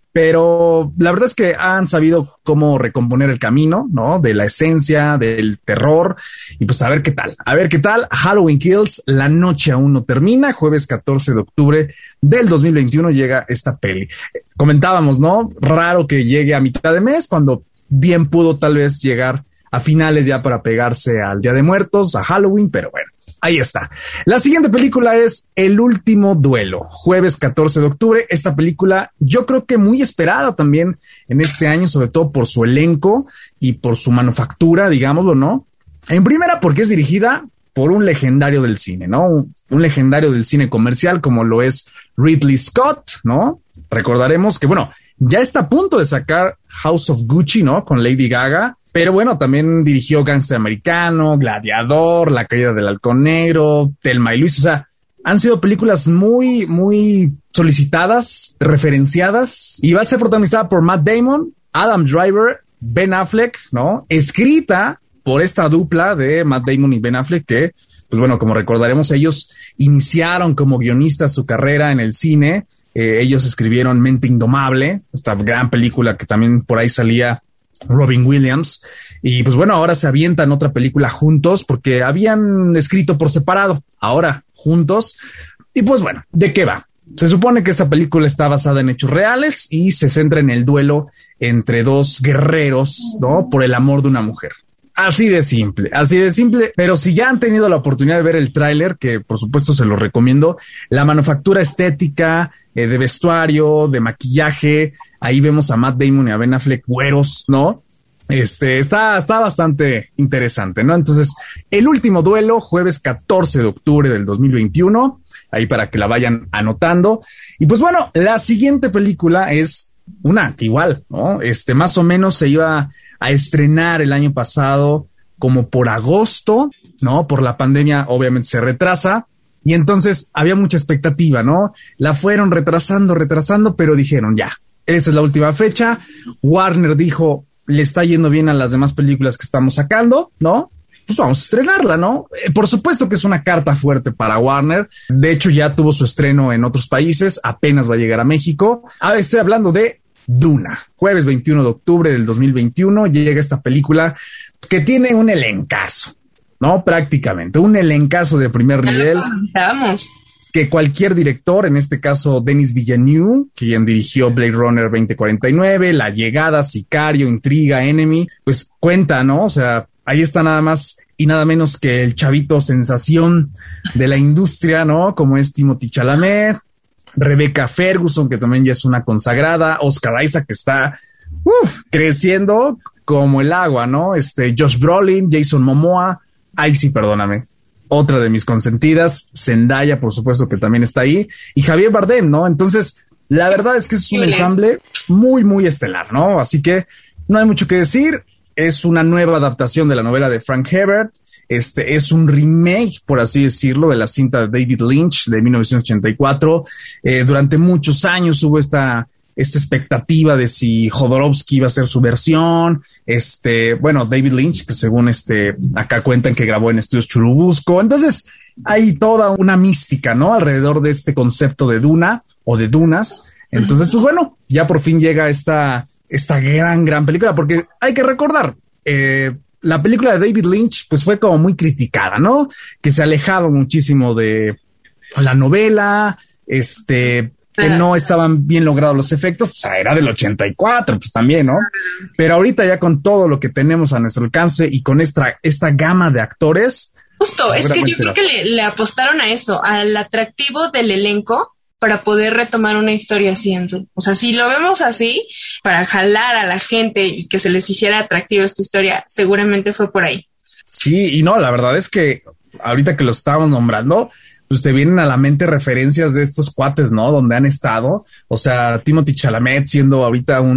Pero la verdad es que han sabido cómo recomponer el camino, ¿no? De la esencia, del terror. Y pues a ver qué tal. A ver qué tal. Halloween Kills, la noche aún no termina. Jueves catorce de octubre del dos mil veintiuno llega esta peli. Comentábamos, ¿no? Raro que llegue a mitad de mes, cuando bien pudo tal vez llegar a finales ya para pegarse al Día de Muertos, a Halloween, pero bueno. Ahí está. La siguiente película es El Último Duelo, jueves catorce de octubre. Esta película yo creo que muy esperada también en este año, sobre todo por su elenco y por su manufactura, digámoslo, ¿no? En primera, porque es dirigida por un legendario del cine, ¿no? Un, un legendario del cine comercial como lo es Ridley Scott, ¿no? Recordaremos que, bueno, ya está a punto de sacar House of Gucci, ¿no? Con Lady Gaga. Pero bueno, también dirigió Gangster Americano, Gladiador, La Caída del Halcón Negro, Thelma y Luis. O sea, han sido películas muy, muy solicitadas, referenciadas. Y va a ser protagonizada por Matt Damon, Adam Driver, Ben Affleck, ¿no? Escrita por esta dupla de Matt Damon y Ben Affleck que, pues bueno, como recordaremos, ellos iniciaron como guionistas su carrera en el cine. Eh, ellos escribieron Mente Indomable, esta gran película que también por ahí salía Robin Williams, y pues bueno, ahora se avientan otra película juntos porque habían escrito por separado, ahora juntos. Y pues bueno, ¿de qué va? Se supone que esta película está basada en hechos reales y se centra en el duelo entre dos guerreros, ¿no? Por el amor de una mujer. Así de simple, así de simple. Pero si ya han tenido la oportunidad de ver el tráiler, que por supuesto se lo recomiendo, la manufactura estética, eh, de vestuario, de maquillaje, ahí vemos a Matt Damon y a Ben Affleck güeros, ¿no? Este, está, está bastante interesante, ¿no? Entonces, El Último Duelo, jueves catorce de octubre del dos mil veintiuno, ahí para que la vayan anotando. Y pues bueno, la siguiente película es una que igual, ¿no? Este, más o menos se iba a estrenar el año pasado como por agosto, ¿no? Por la pandemia obviamente se retrasa y entonces había mucha expectativa, ¿no? La fueron retrasando, retrasando, pero dijeron ya, esa es la última fecha. Warner dijo, le está yendo bien a las demás películas que estamos sacando, ¿no? Pues vamos a estrenarla, ¿no? Eh, por supuesto que es una carta fuerte para Warner. De hecho, ya tuvo su estreno en otros países, apenas va a llegar a México. Ahora estoy hablando de Duna. Jueves veintiuno de octubre del dos mil veintiuno llega esta película que tiene un elencazo, ¿no? Prácticamente un elencazo de primer nivel. Vamos. Que cualquier director, en este caso Denis Villeneuve, quien dirigió Blade Runner veinte cuarenta y nueve, La Llegada, Sicario, Intriga, Enemy, pues cuenta, ¿no? O sea, ahí está nada más y nada menos que el chavito sensación de la industria, ¿no? Como es Timothée Chalamet, Rebecca Ferguson, que también ya es una consagrada, Oscar Isaac, que está uf, creciendo como el agua, ¿no? Este, Josh Brolin, Jason Momoa, ay sí, perdóname, otra de mis consentidas, Zendaya, por supuesto que también está ahí, y Javier Bardem, ¿no? Entonces, la verdad es que es un ensamble muy, muy estelar, ¿no? Así que no hay mucho que decir, es una nueva adaptación de la novela de Frank Herbert. Este es un remake, por así decirlo, de la cinta de David Lynch de mil novecientos ochenta y cuatro. Eh, durante muchos años hubo esta, esta expectativa de si Jodorowsky iba a hacer su versión. Este, bueno, David Lynch, que según este, acá cuentan que grabó en Estudios Churubusco. Entonces, hay toda una mística, ¿no? Alrededor de este concepto de Duna o de Dunas. Entonces, pues bueno, ya por fin llega esta, esta gran, gran película, porque hay que recordar, eh, la película de David Lynch pues fue como muy criticada, ¿no? Que se alejaba muchísimo de la novela, este, que no estaban bien logrados los efectos, o sea, era del ochenta y cuatro, pues también, ¿no? Pero ahorita ya con todo lo que tenemos a nuestro alcance y con esta, esta gama de actores. Justo, es que yo creo que le, le apostaron a eso, al atractivo del elenco, para poder retomar una historia así. O sea, si lo vemos así, para jalar a la gente y que se les hiciera atractiva esta historia, seguramente fue por ahí. Sí, y no, la verdad es que ahorita que lo estábamos nombrando, pues te vienen a la mente referencias de estos cuates, ¿no? Donde han estado. O sea, Timothée Chalamet siendo ahorita un,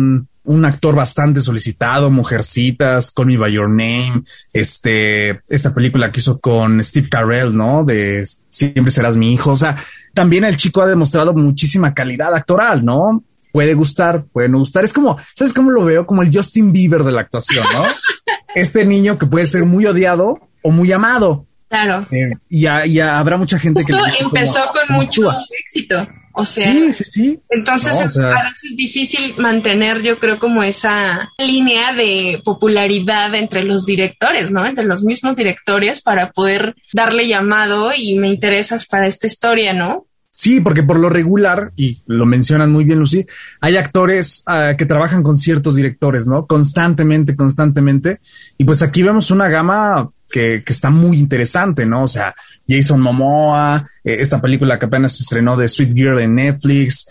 un actor bastante solicitado, Mujercitas, Call Me By Your Name, este, esta película que hizo con Steve Carell, ¿no? De Siempre Serás Mi Hijo. O sea, también el chico ha demostrado muchísima calidad actoral, ¿no? Puede gustar, puede no gustar. Es como, ¿sabes cómo lo veo? Como el Justin Bieber de la actuación, ¿no? Este niño que puede ser muy odiado o muy amado. Claro. Eh, y, a, y a, habrá mucha gente Justo que... empezó como, con como mucho actúa. éxito. O sea, sí, sí, sí. Entonces no, es o sea, a veces difícil mantener, yo creo, como esa línea de popularidad entre los directores, ¿no? Entre los mismos directores para poder darle llamado y me interesas para esta historia, ¿no? Sí, porque por lo regular, y lo mencionan muy bien, Lucy, hay actores uh, que trabajan con ciertos directores, ¿no? Constantemente, constantemente. Y pues aquí vemos una gama que, que está muy interesante, ¿no? O sea, Jason Momoa, eh, esta película que apenas se estrenó de Sweet Girl en Netflix,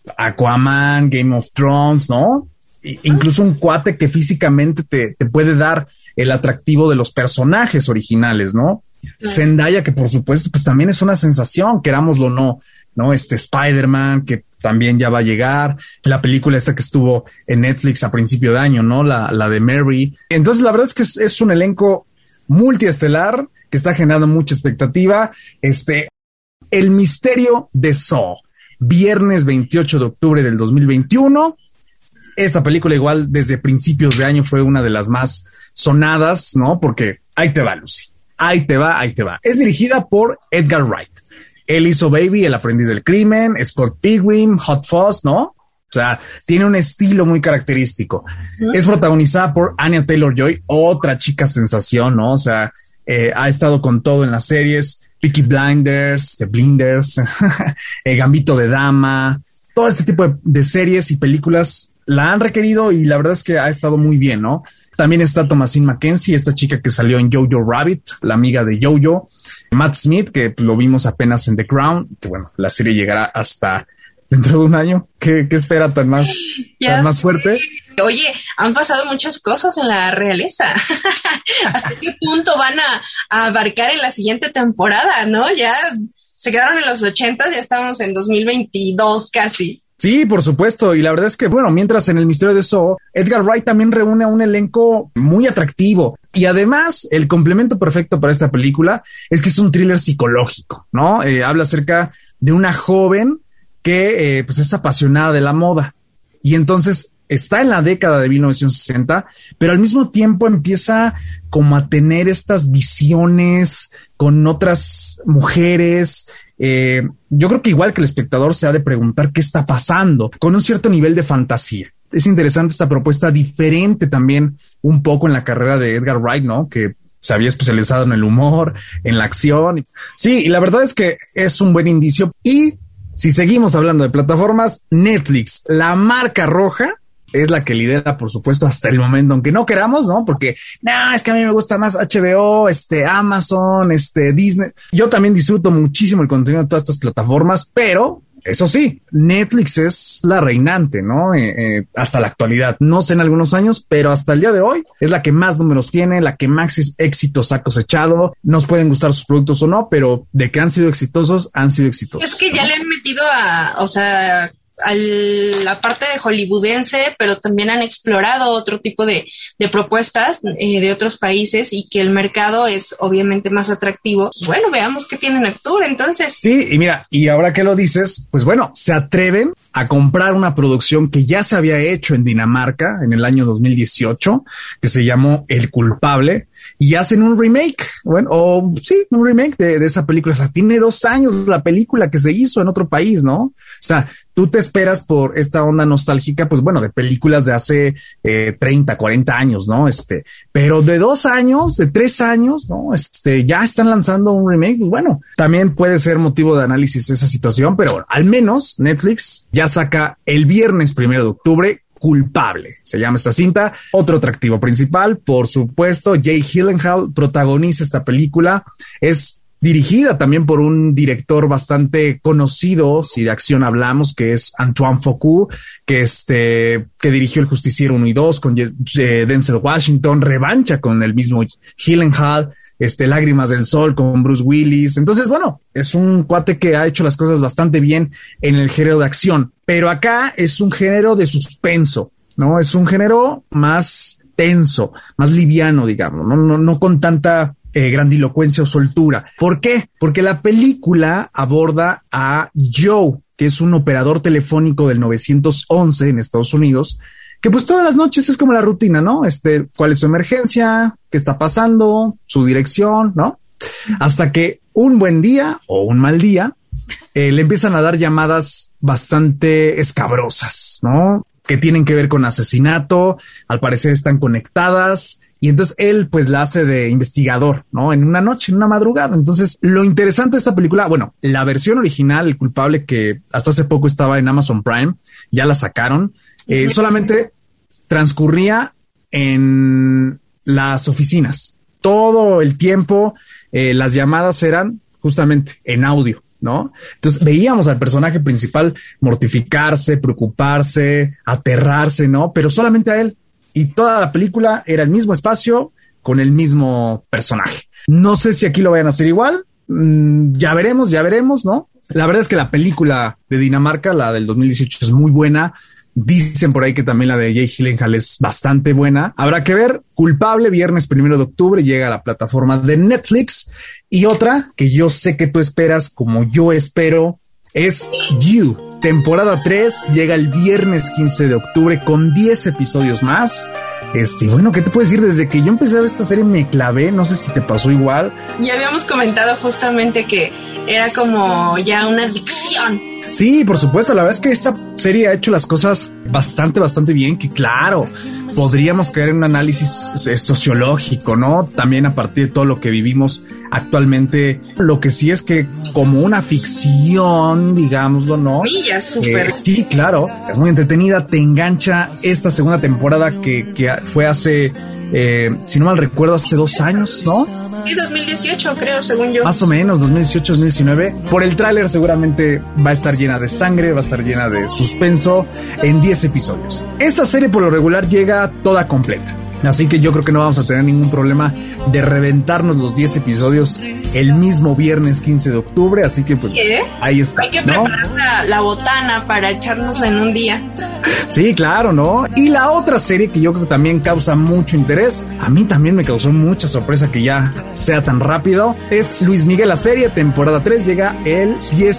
Aquaman, Game of Thrones, ¿no? E incluso un cuate que físicamente te, te puede dar el atractivo de los personajes originales, ¿no? Claro. Zendaya, que por supuesto, pues también es una sensación, querámoslo o no, ¿no? Este Spider-Man, que también ya va a llegar, la película esta que estuvo en Netflix a principio de año, ¿no? La, la de Mary. Entonces, la verdad es que es, es un elenco multiestelar que está generando mucha expectativa. Este, El Misterio de Saw, viernes veintiocho de octubre del dos mil veintiuno. Esta película igual desde principios de año fue una de las más sonadas, ¿no? Porque ahí te va, Lucy. Ahí te va, ahí te va. Es dirigida por Edgar Wright. Él hizo Baby, El Aprendiz del Crimen, Scott Pilgrim, Hot Fuzz, ¿no? O sea, tiene un estilo muy característico. Uh-huh. Es protagonizada por Anya Taylor-Joy, otra chica sensación, ¿no? O sea, eh, ha estado con todo en las series. Peaky Blinders, The Blinders, eh, Gambito de Dama, todo este tipo de, de series y películas la han requerido y la verdad es que ha estado muy bien, ¿no? También está Thomasine Mackenzie, esta chica que salió en Jojo Rabbit, la amiga de Jojo. Matt Smith, que lo vimos apenas en The Crown, que bueno, la serie llegará hasta dentro de un año. ¿Qué, qué espera tan más, tan más fuerte? Oye, han pasado muchas cosas en la realeza. ¿Hasta qué punto van a, a abarcar en la siguiente temporada, no? Ya se quedaron en los ochentas, ya estamos en dos mil veintidós casi. Sí, por supuesto. Y la verdad es que, bueno, mientras en El Misterio de Saw, Edgar Wright también reúne a un elenco muy atractivo. Y además, el complemento perfecto para esta película es que es un thriller psicológico, ¿no? Eh, habla acerca de una joven que eh, pues es apasionada de la moda. Y entonces está en la década de mil novecientos sesenta, pero al mismo tiempo empieza como a tener estas visiones con otras mujeres. Eh, yo creo que igual que el espectador se ha de preguntar qué está pasando, con un cierto nivel de fantasía. Es interesante esta propuesta, diferente también un poco en la carrera de Edgar Wright, ¿no? Que se había especializado en el humor, en la acción. Sí, y la verdad es que es un buen indicio. Y si seguimos hablando de plataformas, Netflix, la marca roja, es la que lidera, por supuesto, hasta el momento, aunque no queramos, ¿no? Porque, no, es que a mí me gusta más H B O, este, Amazon, este, Disney. Yo también disfruto muchísimo el contenido de todas estas plataformas, pero eso sí, Netflix es la reinante, ¿no? Eh, eh, hasta la actualidad. No sé en algunos años, pero hasta el día de hoy es la que más números tiene, la que más éxitos ha cosechado. Nos pueden gustar sus productos o no, pero de que han sido exitosos, han sido exitosos. Es que ya ¿no? le han metido a, o sea, a la parte de hollywoodense, pero también han explorado otro tipo de, de propuestas eh, de otros países y que el mercado es obviamente más atractivo. Bueno, veamos qué tienen en octubre entonces. Sí, y mira, y ahora que lo dices, pues bueno, se atreven a comprar una producción que ya se había hecho en Dinamarca en el año dos mil dieciocho, que se llamó El Culpable, y hacen un remake, bueno, o sí, un remake de, de esa película. O sea, tiene dos años la película que se hizo en otro país, ¿no? O sea, tú te esperas por esta onda nostálgica, pues bueno, de películas de hace eh, treinta, cuarenta años, ¿no? Este, pero de dos años, de tres años, ¿no? Este, ya están lanzando un remake. Y bueno, también puede ser motivo de análisis esa situación, pero bueno, al menos Netflix ya saca el viernes primero de octubre Culpable, se llama esta cinta. Otro atractivo principal, por supuesto, Jake Gyllenhaal protagoniza esta película. Es dirigida también por un director bastante conocido, si de acción hablamos, que es Antoine Fuqua, que este, que dirigió El Justiciero uno y dos con eh, Denzel Washington, Revancha con el mismo Gyllenhaal, este, Lágrimas del Sol con Bruce Willis. Entonces, bueno, es un cuate que ha hecho las cosas bastante bien en el género de acción, pero acá es un género de suspenso. ¿no? Es un género más tenso, más liviano, digamos, no, no, no con tanta eh, grandilocuencia o soltura. ¿Por qué? Porque la película aborda a Joe, que es un operador telefónico del nueve once en Estados Unidos, que pues todas las noches es como la rutina, ¿no? Este, ¿cuál es su emergencia? ¿Qué está pasando? Su dirección, ¿no? Hasta que un buen día o un mal día eh, le empiezan a dar llamadas bastante escabrosas, ¿no? Que tienen que ver con asesinato, al parecer están conectadas. Y entonces él pues la hace de investigador, ¿no? En una noche, en una madrugada. Entonces lo interesante de esta película, bueno, la versión original, El culpable, que hasta hace poco estaba en Amazon Prime, ya la sacaron, eh, solamente transcurría en las oficinas. Todo el tiempo eh, las llamadas eran justamente en audio, ¿no? Entonces veíamos al personaje principal mortificarse, preocuparse, aterrarse, ¿no? Pero solamente a él. Y toda la película era el mismo espacio con el mismo personaje. No sé si aquí lo vayan a hacer igual. Mm, ya veremos, ya veremos, ¿no? La verdad es que la película de Dinamarca, la del dos mil dieciocho, es muy buena. Dicen por ahí que también la de Jake Gyllenhaal es bastante buena. Habrá que ver. Culpable, viernes primero de octubre, llega a la plataforma de Netflix. Y otra que yo sé que tú esperas como yo espero es You. Temporada tres llega el viernes quince de octubre con diez episodios más. Este, bueno, ¿qué te puedo decir? Desde que yo empecé a ver esta serie me clavé, no sé si te pasó igual. Ya habíamos comentado justamente que era como ya una adicción. Sí, por supuesto, la verdad es que esta serie ha hecho las cosas bastante, bastante bien, que claro, podríamos caer en un análisis sociológico, ¿no? También a partir de todo lo que vivimos actualmente. Lo que sí es que como una ficción, digámoslo, ¿no? Sí, ya súper. Eh, sí, claro, es muy entretenida, te engancha esta segunda temporada que, que fue hace, eh, si no mal recuerdo, hace dos años, ¿no? Sí, dos mil dieciocho creo, según yo. Más o menos, dos mil dieciocho, dos mil diecinueve. Por el tráiler seguramente va a estar llena de sangre, va a estar llena de suspenso en diez episodios. Esta serie por lo regular llega toda completa. Así que yo creo que no vamos a tener ningún problema de reventarnos los diez episodios el mismo viernes quince de octubre. Así que pues ¿qué? Ahí está. Hay que ¿no? preparar la, la botana para echárnosla en un día. Sí, claro, ¿no? Y la otra serie que yo creo que también causa mucho interés, a mí también me causó mucha sorpresa que ya sea tan rápido, es Luis Miguel la serie, temporada tres, llega el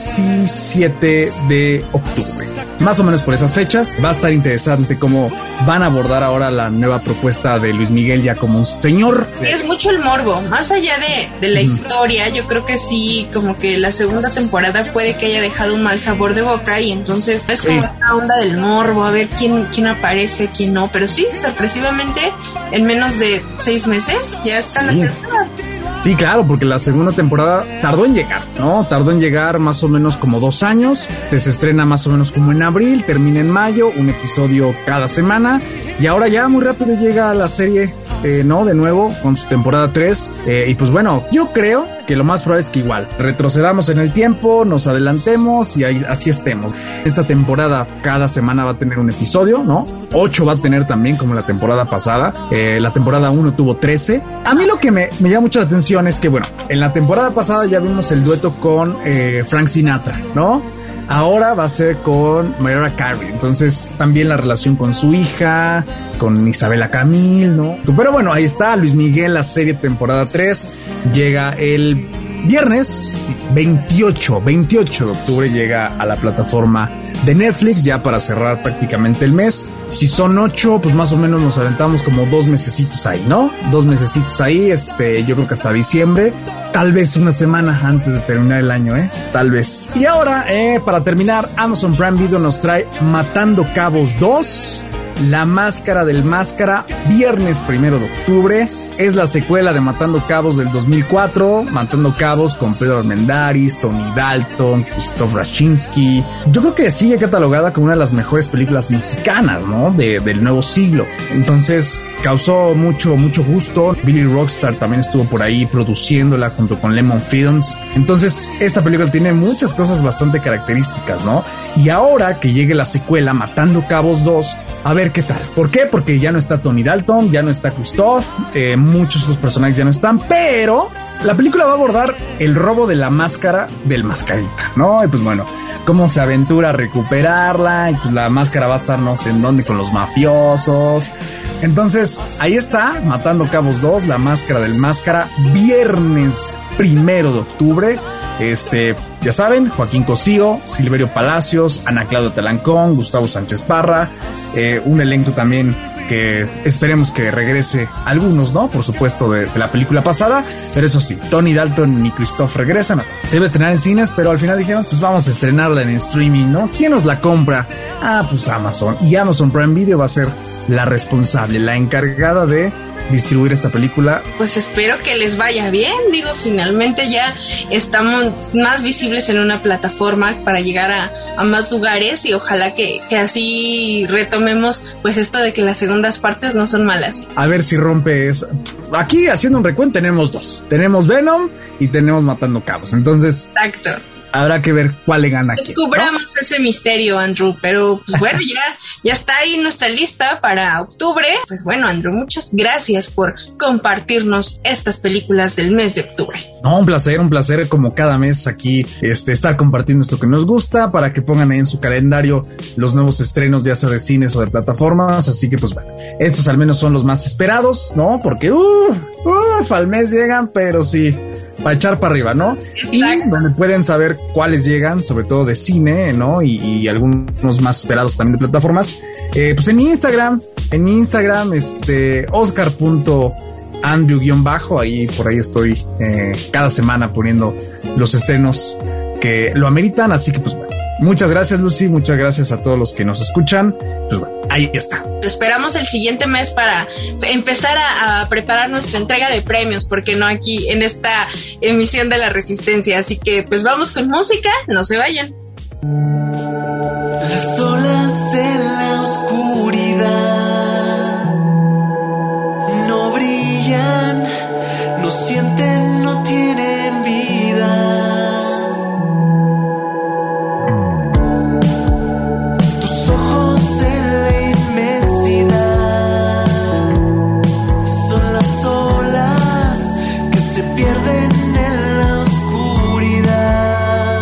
diecisiete de octubre. Más o menos por esas fechas. Va a estar interesante cómo van a abordar ahora la nueva propuesta de Luis Miguel ya como un señor. Es mucho el morbo, más allá de, de la mm. historia, yo creo que sí, como que la segunda temporada puede que haya dejado un mal sabor de boca y entonces es como sí. Una onda del morbo, a ver quién, quién aparece, quién no, pero sí, sorpresivamente, en menos de seis meses ya está sí. La tercera. Sí, claro, porque la segunda temporada tardó en llegar, ¿no? Tardó en llegar más o menos como dos años. Se estrena más o menos como en abril, termina en mayo, un episodio cada semana. Y ahora ya muy rápido llega la serie, eh, ¿no? De nuevo, con su temporada tres. Eh, y pues bueno, yo creo que lo más probable es que igual retrocedamos en el tiempo, nos adelantemos y ahí, así estemos. Esta temporada cada semana va a tener un episodio, ¿no? Ocho va a tener también como la temporada pasada. Eh, la temporada uno tuvo trece. A mí lo que me, me llama mucho la atención es que, bueno, en la temporada pasada ya vimos el dueto con eh, Frank Sinatra, ¿no? Ahora va a ser con Mariah Carey. Entonces también la relación con su hija, con Isabela Camil, ¿no? Pero bueno, ahí está Luis Miguel, la serie temporada tres. Llega el viernes veintiocho de octubre, llega a la plataforma de Netflix ya para cerrar prácticamente el mes. Si son ocho, pues más o menos nos aventamos como dos mesecitos ahí, ¿no? Dos mesecitos ahí, este, yo creo que hasta diciembre. Tal vez una semana antes de terminar el año, ¿eh? Tal vez. Y ahora, eh, para terminar, Amazon Prime Video nos trae Matando Cabos dos. La Máscara del Máscara, viernes primero de octubre. Es la secuela de Matando Cabos del dos mil cuatro. Matando Cabos con Pedro Armendáriz, Tony Dalton, Krzysztof Raczynski. Yo creo que sigue catalogada como una de las mejores películas mexicanas, ¿no? De, del nuevo siglo. Entonces causó mucho, mucho gusto. Billy Rockstar también estuvo por ahí produciéndola junto con Lemon Films. Entonces esta película tiene muchas cosas bastante características, ¿no? Y ahora que llegue la secuela Matando Cabos dos, a ver, ver qué tal. ¿Por qué? Porque ya no está Tony Dalton, ya no está Christoph, eh, muchos de los personajes ya no están, pero la película va a abordar el robo de la máscara del Mascarita, ¿no? Y pues bueno, cómo se aventura a recuperarla, y pues la máscara va a estar no sé en dónde con los mafiosos. Entonces, ahí está, Matando Cabos dos, La Máscara del Máscara, viernes primero de octubre. Este, ya saben, Joaquín Cosío, Silverio Palacios, Ana Claudia Talancón, Gustavo Sánchez Parra, eh, un elenco también que esperemos que regrese algunos, ¿no? Por supuesto, de, de la película pasada, pero eso sí, Tony Dalton y Christoph regresan. Se iba a estrenar en cines, pero al final dijeron, pues vamos a estrenarla en streaming, ¿no? ¿Quién nos la compra? Ah, pues Amazon. Y Amazon Prime Video va a ser la responsable, la encargada de distribuir esta película. Pues espero que les vaya bien, digo, finalmente ya estamos más visibles en una plataforma para llegar a, a más lugares, y ojalá que, que así retomemos pues esto de que las segundas partes no son malas. A ver si rompe esa. Aquí haciendo un recuento tenemos dos, tenemos Venom y tenemos Matando Cabos, entonces exacto, habrá que ver cuál le gana. Descubramos ¿no? ese misterio, Andrew, pero pues bueno, ya, ya está ahí nuestra lista para octubre. Pues bueno, Andrew, muchas gracias por compartirnos estas películas del mes de octubre. No, un placer, un placer como cada mes aquí este, estar compartiendo esto que nos gusta, para que pongan ahí en su calendario los nuevos estrenos, ya sea de cines o de plataformas. Así que pues bueno, estos al menos son los más esperados, ¿no? Porque uff, uff, al mes llegan, pero sí, para echar para arriba, ¿no? Exacto. Y donde pueden saber cuáles llegan, sobre todo de cine, ¿no? Y, y algunos más esperados también de plataformas. Eh, pues en mi Instagram, en mi Instagram, este, Oscar punto Andrew guión bajo, ahí por ahí estoy eh, cada semana poniendo los estrenos que lo ameritan, así que pues bueno, muchas gracias Lucy, muchas gracias a todos los que nos escuchan, pues bueno, ahí está. Te esperamos el siguiente mes para empezar a, a preparar nuestra entrega de premios, porque no aquí en esta emisión de La Resistencia, así que pues vamos con música, no se vayan. Las olas en la oscuridad no brillan, no sienten, no tienen vida. Tus ojos en la inmensidad son las olas que se pierden en la oscuridad.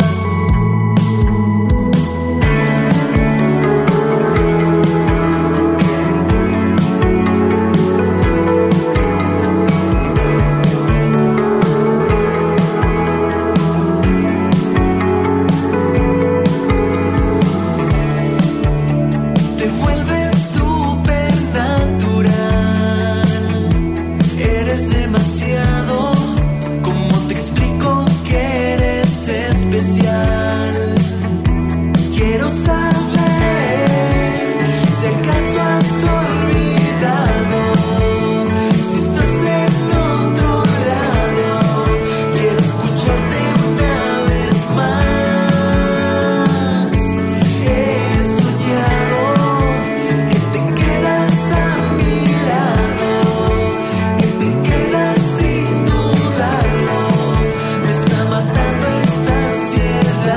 Matando esta ansiedad.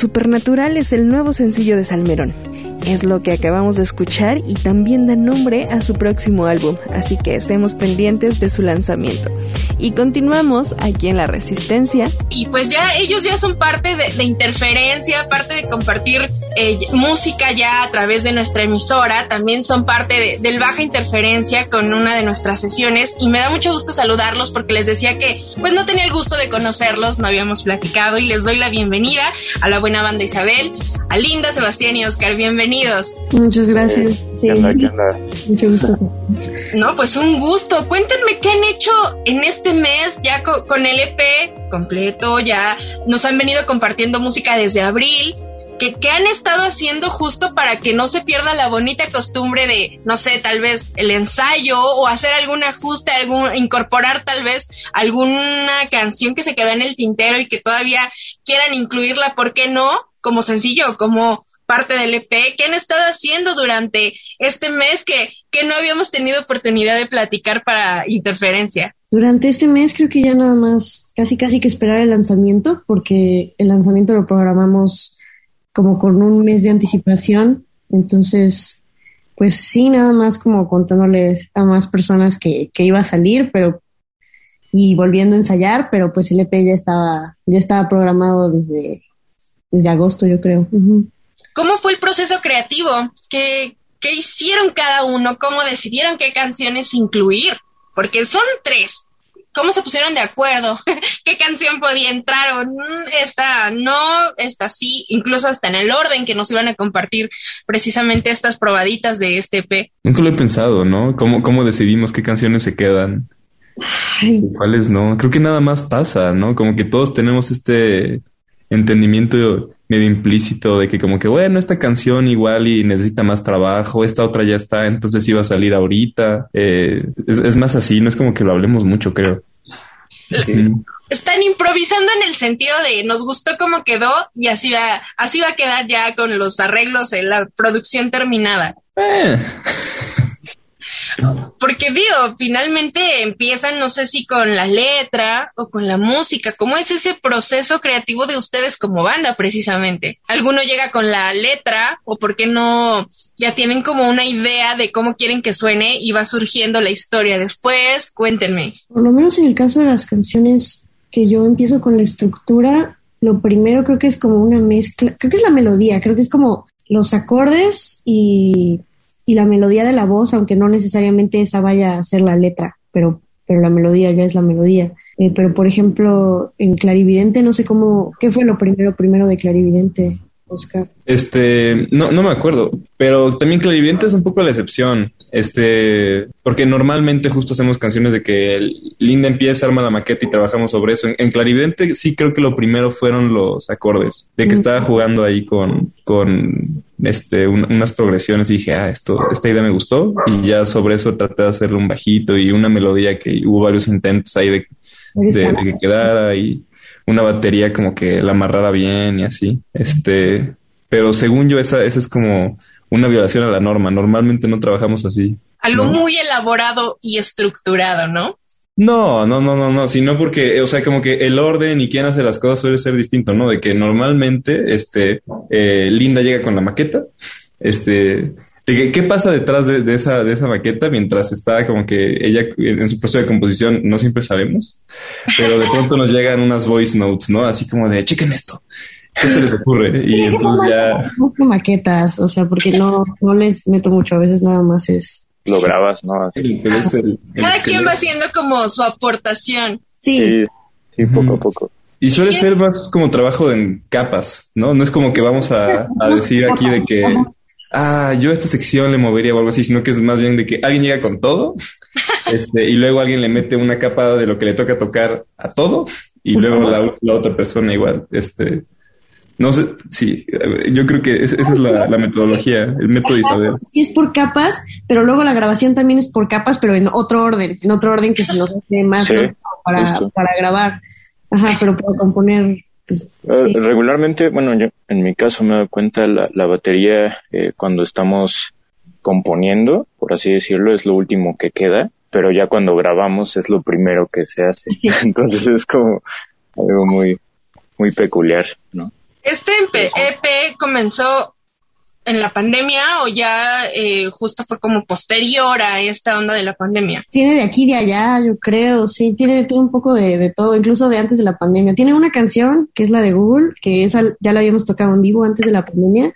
Supernatural es el nuevo sencillo de Salmerón. Es lo que acabamos de escuchar y también da nombre a su próximo álbum, así que estemos pendientes de su lanzamiento. Y continuamos aquí en La Resistencia. Y pues ya ellos ya son parte de, de Interferencia, parte de compartir eh, música ya a través de nuestra emisora, también son parte de, del Baja Interferencia con una de nuestras sesiones, y me da mucho gusto saludarlos porque les decía que pues no tenía el gusto de conocerlos, no habíamos platicado, y les doy la bienvenida a la buena banda Isabel, a Linda, Sebastián y Oscar, bienvenidos. Muchas gracias. Eh, ¿Qué onda, qué onda? Mucho gusto. No, pues un gusto. Cuéntenme qué han hecho en este mes ya co- con el E P completo, ya nos han venido compartiendo música desde abril. ¿Qué, ¿Qué han estado haciendo justo para que no se pierda la bonita costumbre de, no sé, tal vez el ensayo o hacer algún ajuste, algún, incorporar tal vez alguna canción que se quedó en el tintero y que todavía quieran incluirla, ¿por qué no? Como sencillo, como parte del E P. ¿Qué han estado haciendo durante este mes que, que no habíamos tenido oportunidad de platicar para Interferencia? Durante este mes creo que ya nada más casi casi que esperar el lanzamiento, porque el lanzamiento lo programamos como con un mes de anticipación, entonces pues sí, nada más como contándoles a más personas que, que iba a salir, pero y volviendo a ensayar, pero pues el E P ya estaba ya estaba programado desde, desde agosto, yo creo. Uh-huh. ¿Cómo fue el proceso creativo? ¿Qué, ¿Qué hicieron cada uno? ¿Cómo decidieron qué canciones incluir? Porque son tres. ¿Cómo se pusieron de acuerdo? ¿Qué canción podía entrar? O, esta no, esta sí, incluso hasta en el orden que nos iban a compartir precisamente estas probaditas de este E P. Nunca lo he pensado, ¿no? ¿Cómo, cómo decidimos qué canciones se quedan? Ay. ¿Cuáles no? Creo que nada más pasa, ¿no? Como que todos tenemos este entendimiento medio implícito de que como que, bueno, esta canción igual y necesita más trabajo, esta otra ya está, entonces iba a salir ahorita. Eh, es, es más así, no es como que lo hablemos mucho, creo. Están improvisando en el sentido de nos gustó cómo quedó y así va, así va a quedar ya con los arreglos en la producción terminada. Eh. Porque digo, finalmente empiezan, no sé si con la letra o con la música. ¿Cómo es ese proceso creativo de ustedes como banda precisamente? ¿Alguno llega con la letra o por qué no ya tienen como una idea de cómo quieren que suene y va surgiendo la historia después? Cuéntenme. Por lo menos en el caso de las canciones que yo empiezo con la estructura, lo primero creo que es como una mezcla, creo que es la melodía, creo que es como los acordes y... y la melodía de la voz, aunque no necesariamente esa vaya a ser la letra, pero, pero la melodía ya es la melodía. Eh, pero, por ejemplo, en Clarividente, no sé cómo, ¿qué fue lo primero, primero de Clarividente, Oscar? Este, no, no me acuerdo, pero también Clarividente es un poco la excepción, este, porque normalmente justo hacemos canciones de que Linda empieza, arma la maqueta y trabajamos sobre eso. En, en Clarividente sí creo que lo primero fueron los acordes, de que mm. estaba jugando ahí con, con este, un, unas progresiones y dije, ah, esto, esta idea me gustó, y ya sobre eso traté de hacerle un bajito y una melodía que hubo varios intentos ahí de, de, de que quedara, y una batería como que la amarrara bien y así, este, pero según yo esa, esa es como una violación a la norma. Normalmente no trabajamos así. Algo ¿no? muy elaborado y estructurado, ¿no? No, no, no, no, no, sino porque, o sea, como que el orden y quién hace las cosas suele ser distinto, ¿no? De que normalmente, este, eh, Linda llega con la maqueta, este, de que, ¿qué pasa detrás de, de esa, de esa maqueta mientras está como que ella en su proceso de composición? No siempre sabemos, pero de pronto nos llegan unas voice notes, ¿no? Así como de, chequen esto. ¿Qué se les ocurre? Y sí, entonces ya... Mucho maquetas, o sea, porque no, no les meto mucho, a veces nada más es... Lo grabas, ¿no? El, el, el, Cada quien va haciendo como su aportación. Sí. Sí, sí, poco a poco. Y suele ser más como trabajo en capas, ¿no? No es como que vamos a, a decir aquí de que, ah, yo a esta sección le movería o algo así, sino que es más bien de que alguien llega con todo, este, y luego alguien le mete una capa de lo que le toca tocar a todo, y luego la, la otra persona igual, este... No sé, sí, yo creo que esa es la, la metodología, el método Isabel. Sí, es por capas, pero luego la grabación también es por capas, pero en otro orden, en otro orden que se nos hace más sí, para, para grabar. Ajá, pero para componer, pues... Uh, sí. Regularmente, bueno, yo en mi caso me doy cuenta, la, la batería eh, cuando estamos componiendo, por así decirlo, es lo último que queda, pero ya cuando grabamos es lo primero que se hace. Entonces es como algo muy, muy peculiar, ¿no? ¿Este E P comenzó en la pandemia o ya eh, justo fue como posterior a esta onda de la pandemia? Tiene de aquí y de allá, yo creo, sí, tiene, tiene un poco de, de todo, incluso de antes de la pandemia. Tiene una canción que es la de Google, que esa ya la habíamos tocado en vivo antes de la pandemia,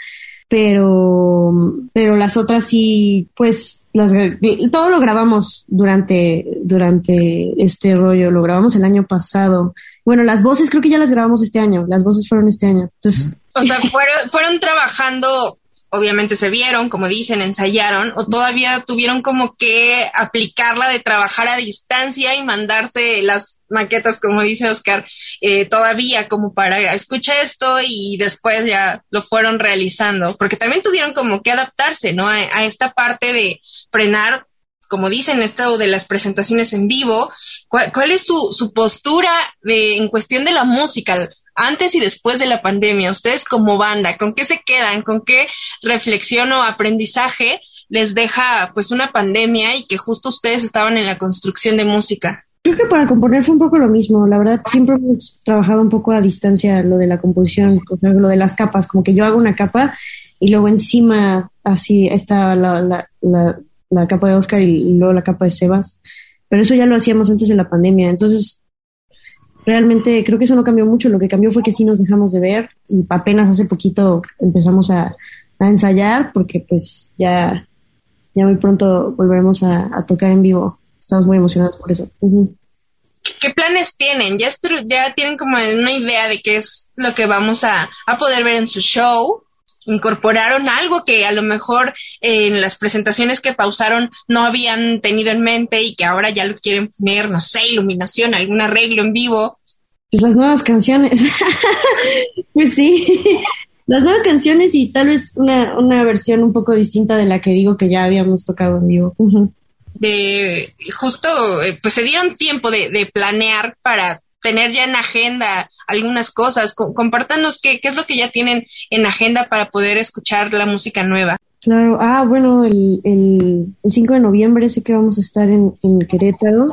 pero pero las otras sí, pues las, todo lo grabamos durante durante este rollo, lo grabamos el año pasado. Bueno, las voces creo que ya las grabamos este año, las voces fueron este año. Entonces, o sea, fueron, fueron trabajando, obviamente se vieron, como dicen, ensayaron, o todavía tuvieron como que aplicarla de trabajar a distancia y mandarse las maquetas, como dice Oscar, eh, todavía como para escucha esto y después ya lo fueron realizando, porque también tuvieron como que adaptarse, ¿no? A, a esta parte de frenar, como dicen, esto de las presentaciones en vivo. ¿Cuál, cuál es su, su postura de, en cuestión de la música antes y después de la pandemia? Ustedes como banda, ¿con qué se quedan? ¿Con qué reflexión o aprendizaje les deja pues una pandemia y que justo ustedes estaban en la construcción de música? Creo que para componer fue un poco lo mismo. La verdad, siempre hemos trabajado un poco a distancia lo de la composición, o sea, lo de las capas, como que yo hago una capa y luego encima así está la, la, la, la capa de Oscar y luego la capa de Sebas. Pero eso ya lo hacíamos antes de la pandemia. Entonces, realmente creo que eso no cambió mucho. Lo que cambió fue que sí nos dejamos de ver y apenas hace poquito empezamos a, a ensayar porque pues ya, ya muy pronto volveremos a, a tocar en vivo. Estamos muy emocionados por eso. Uh-huh. ¿Qué, ¿Qué planes tienen? ¿Ya, estru- ya tienen como una idea de qué es lo que vamos a, a poder ver en su show? ¿Incorporaron algo que a lo mejor eh, en las presentaciones que pausaron no habían tenido en mente y que ahora ya lo quieren poner? No sé, iluminación, algún arreglo en vivo. Pues las nuevas canciones. Pues sí, las nuevas canciones y tal vez una, una versión un poco distinta de la que digo que ya habíamos tocado en vivo. Uh-huh. De justo, eh, pues se dieron tiempo de, de planear para tener ya en agenda algunas cosas. Com- compártanos qué, qué es lo que ya tienen en agenda para poder escuchar la música nueva. Claro, ah, bueno, el, el, el cinco de noviembre sé que vamos a estar en, en Querétaro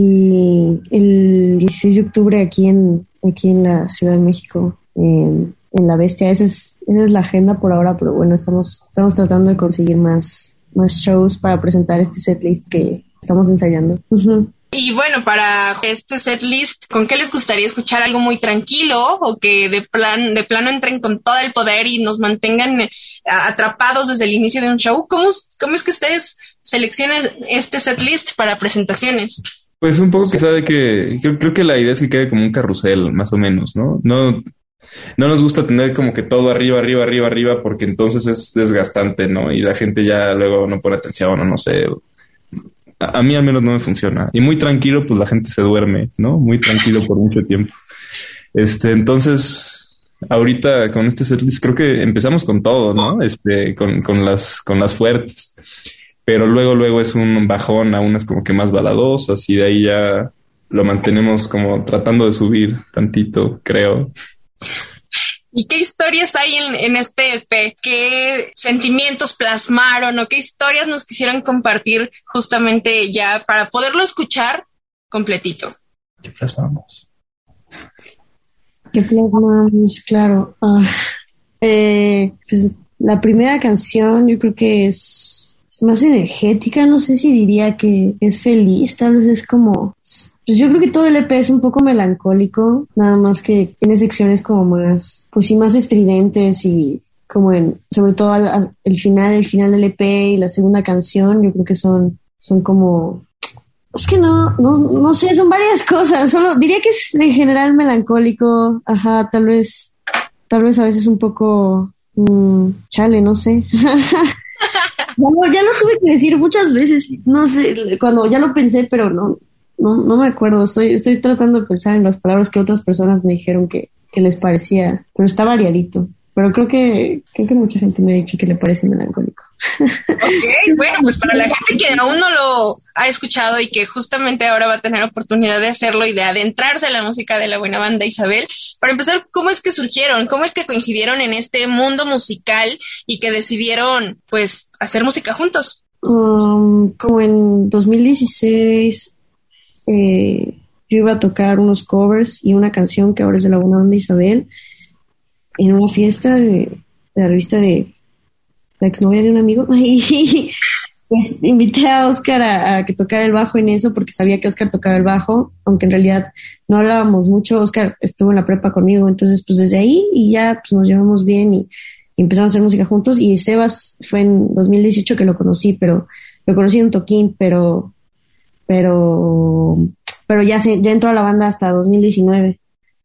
y el dieciséis de octubre aquí en, aquí en la Ciudad de México, en, en La Bestia. Esa es, esa es la agenda por ahora, pero bueno, estamos, estamos tratando de conseguir más, más shows para presentar este setlist que estamos ensayando. Uh-huh. Y bueno, para este setlist, ¿con qué les gustaría escuchar? ¿Algo muy tranquilo o que de plan de plano entren con todo el poder y nos mantengan eh, atrapados desde el inicio de un show? ¿Cómo, cómo es que ustedes seleccionan este setlist para presentaciones? Pues un poco quizá de que creo, creo que la idea es que quede como un carrusel, más o menos, ¿no? No, no nos gusta tener como que todo arriba, arriba, arriba, arriba, porque entonces es desgastante, ¿no? Y la gente ya luego no pone atención o no sé. A mí al menos no me funciona. Y muy tranquilo, pues la gente se duerme, ¿no? Muy tranquilo por mucho tiempo. Este, entonces, ahorita con este setlist creo que empezamos con todo, ¿no? Este, con, con las, con las fuertes. Pero luego, luego es un bajón a unas como que más baladosas y de ahí ya lo mantenemos como tratando de subir tantito, creo. ¿Y qué historias hay en, en este E P? ¿Qué sentimientos plasmaron o qué historias nos quisieran compartir justamente ya para poderlo escuchar completito? ¿Qué plasmamos? ¿Qué plasmamos? Claro. Ah, eh, pues la primera canción yo creo que es, es más energética, no sé si diría que es feliz, tal vez es como... Pues yo creo que todo el E P es un poco melancólico, nada más que tiene secciones como más, pues sí, más estridentes y como en, sobre todo al, al el final, el final del E P y la segunda canción, yo creo que son, son como, es que no, no, no sé, son varias cosas, solo diría que es en general melancólico, ajá, tal vez, tal vez a veces un poco, mmm, chale, no sé. ya, lo, ya lo tuve que decir muchas veces, no sé, cuando ya lo pensé, pero no. No, no me acuerdo, estoy, estoy tratando de pensar en las palabras que otras personas me dijeron que, que les parecía, pero está variadito. Pero creo que creo que mucha gente me ha dicho que le parece melancólico. Ok, bueno, pues para la gente que aún no lo ha escuchado y que justamente ahora va a tener oportunidad de hacerlo y de adentrarse en la música de la buena banda Isabel, para empezar, ¿cómo es que surgieron? ¿Cómo es que coincidieron en este mundo musical y que decidieron, pues, hacer música juntos? Um, como en dos mil dieciséis... Eh, yo iba a tocar unos covers y una canción que ahora es de la buena banda Isabel en una fiesta de, de la revista de la exnovia de un amigo y pues invité a Oscar a, a que tocara el bajo en eso porque sabía que Oscar tocaba el bajo, aunque en realidad no hablábamos mucho. Oscar estuvo en la prepa conmigo, entonces pues desde ahí y ya pues nos llevamos bien y, y empezamos a hacer música juntos. Y Sebas fue en dos mil dieciocho que lo conocí, pero lo conocí en un toquín, pero pero pero ya se, ya entró a la banda hasta dos mil diecinueve.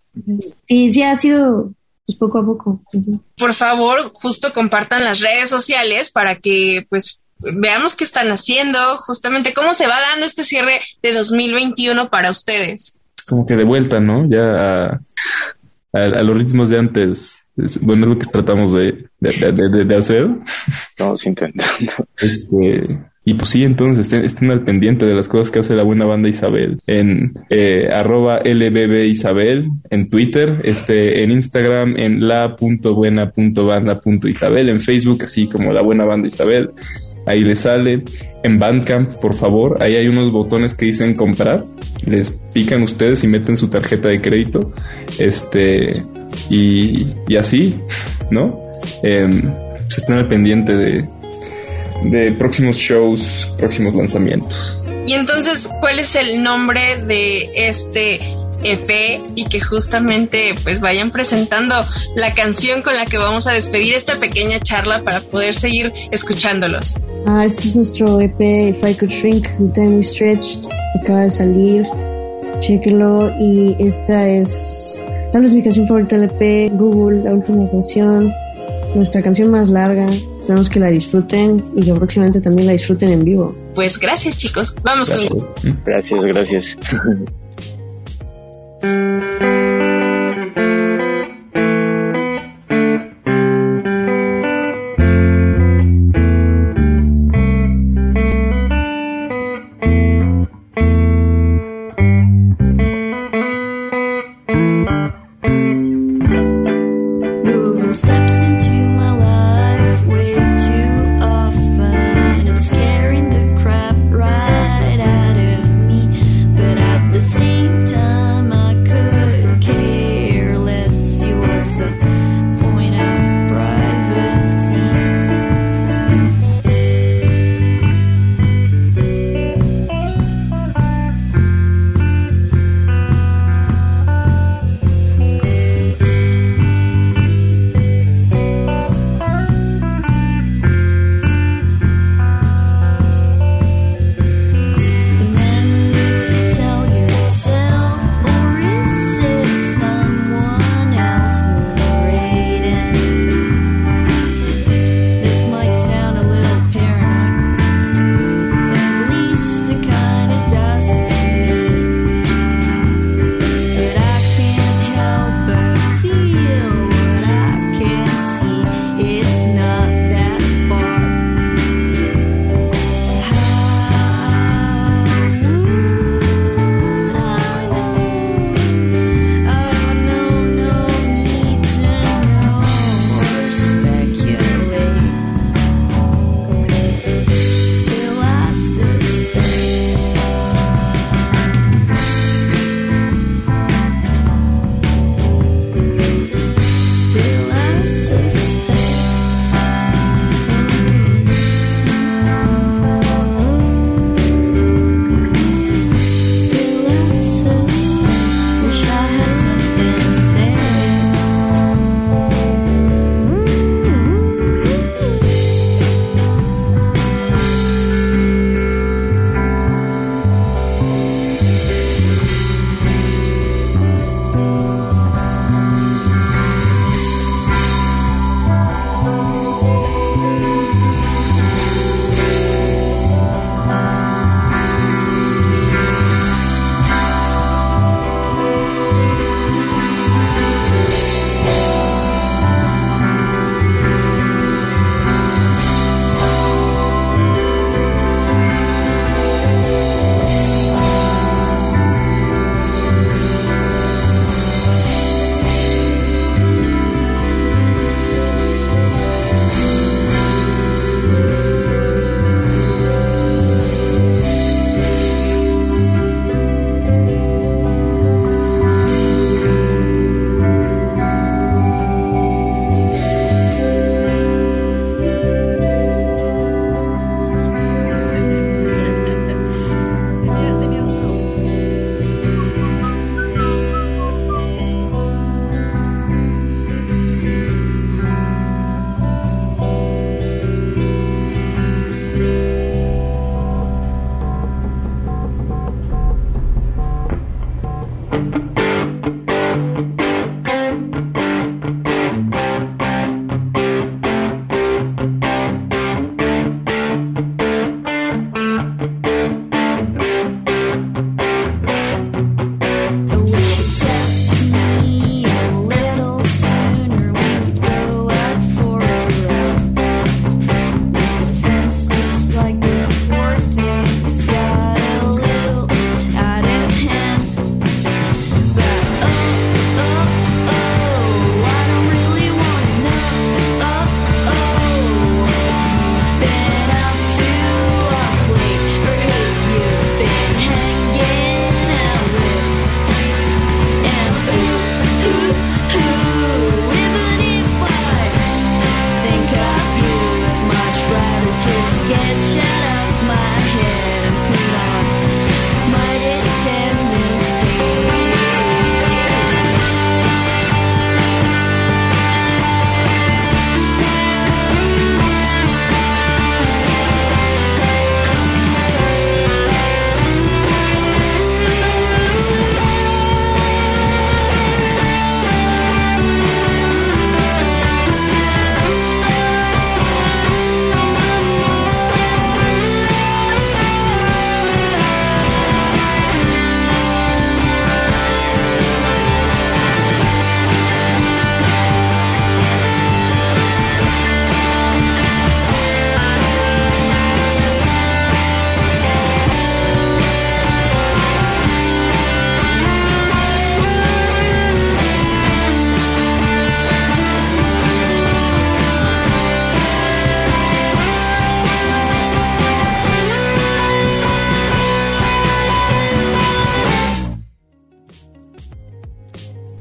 Sí, sí ha sido pues poco a poco. Uh-huh. Por favor, justo compartan las redes sociales para que pues veamos qué están haciendo, justamente cómo se va dando este cierre de dos mil veintiuno para ustedes. Como que de vuelta, ¿no? Ya a, a, a los ritmos de antes. Es, bueno, es lo que tratamos de, de, de, de, de hacer. Estamos intentando. Este, y pues sí, entonces estén, estén al pendiente de las cosas que hace la buena banda Isabel en eh, arroba L B B Isabel en Twitter, este, en Instagram en la punto buena punto banda punto Isabel, en Facebook así como la buena banda Isabel. Ahí les sale. En Bandcamp, por favor, ahí hay unos botones que dicen comprar. Les pican ustedes y meten su tarjeta de crédito. Este, y, y así, ¿no? Eh, se están al pendiente de, de próximos shows, próximos lanzamientos. Y entonces, ¿cuál es el nombre de este E P? Y que justamente pues vayan presentando la canción con la que vamos a despedir esta pequeña charla para poder seguir escuchándolos. Ah, este es nuestro E P If I Could Shrink, The Time We Stretched, acaba de salir, chéquenlo. Y esta es tal vez mi canción favorita del E P, Google, la última canción, nuestra canción más larga. Esperamos que la disfruten y que próximamente también la disfruten en vivo. Pues gracias, chicos, vamos gracias. con... Gracias, gracias. Right out of me, but at the same time I could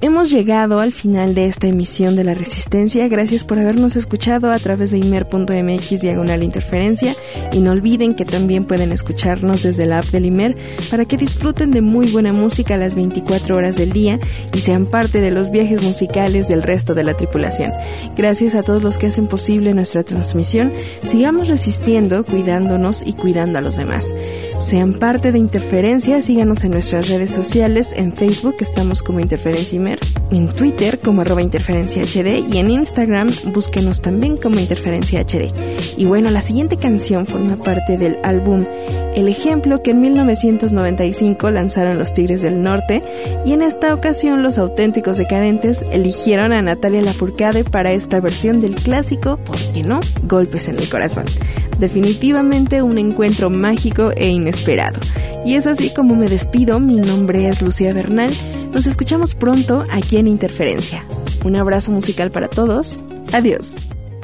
hemos llegado al final de esta emisión de La Resistencia. Gracias por habernos escuchado a través de imer.mx diagonal interferencia, y no olviden que también pueden escucharnos desde la app del Imer para que disfruten de muy buena música a las veinticuatro horas del día y sean parte de los viajes musicales del resto de la tripulación. Gracias a todos los que hacen posible nuestra transmisión. Sigamos resistiendo, cuidándonos y cuidando a los demás. Sean parte de Interferencia, síganos en nuestras redes sociales. En Facebook estamos como Interferencia Imer, en Twitter como arroba Interferencia H D y en Instagram búsquenos también como Interferencia H D. Y bueno, la siguiente canción forma parte del álbum El Ejemplo, que en mil novecientos noventa y cinco lanzaron los Tigres del Norte, y en esta ocasión los Auténticos Decadentes eligieron a Natalia Lafourcade para esta versión del clásico, ¿por qué no?, Golpes en el Corazón. Definitivamente un encuentro mágico e inesperado. Y es así como me despido. Mi nombre es Lucía Bernal. Nos escuchamos pronto aquí en Interferencia. Un abrazo musical para todos. Adiós.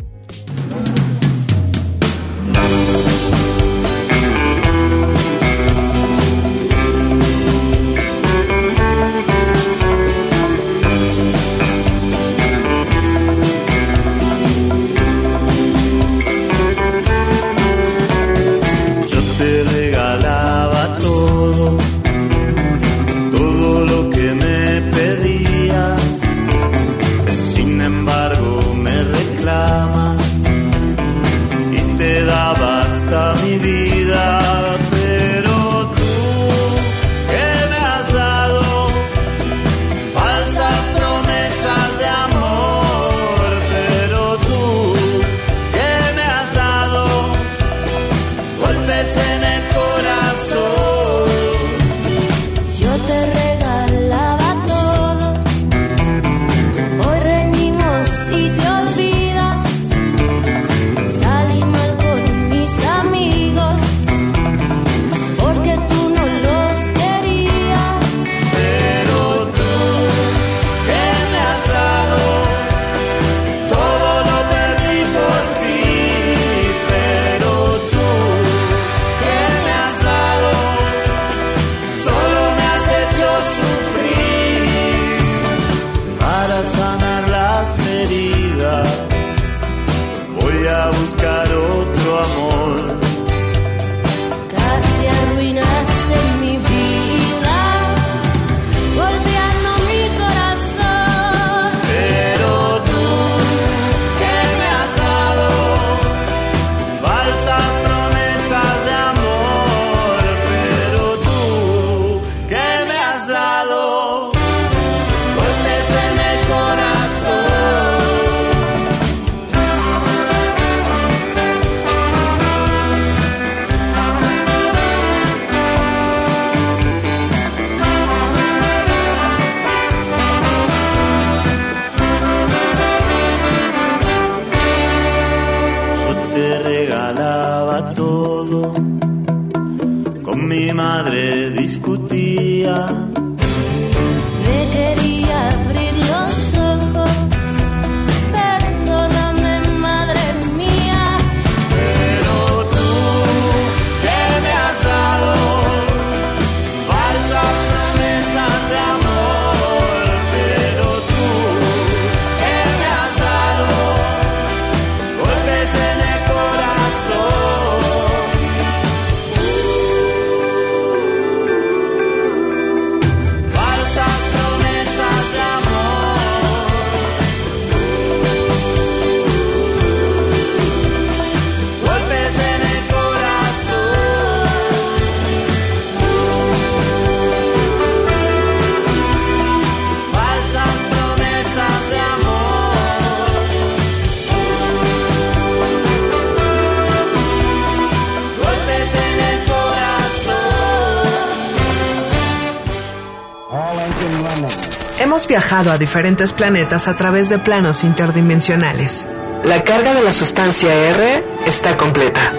Hemos viajado a diferentes planetas a través de planos interdimensionales. La carga de la sustancia R está completa.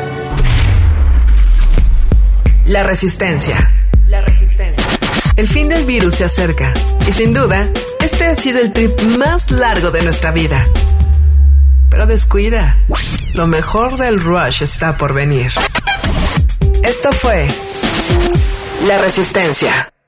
La Resistencia. La Resistencia. El fin del virus se acerca. Y sin duda, este ha sido el trip más largo de nuestra vida. Pero descuida, lo mejor del rush está por venir. Esto fue La Resistencia.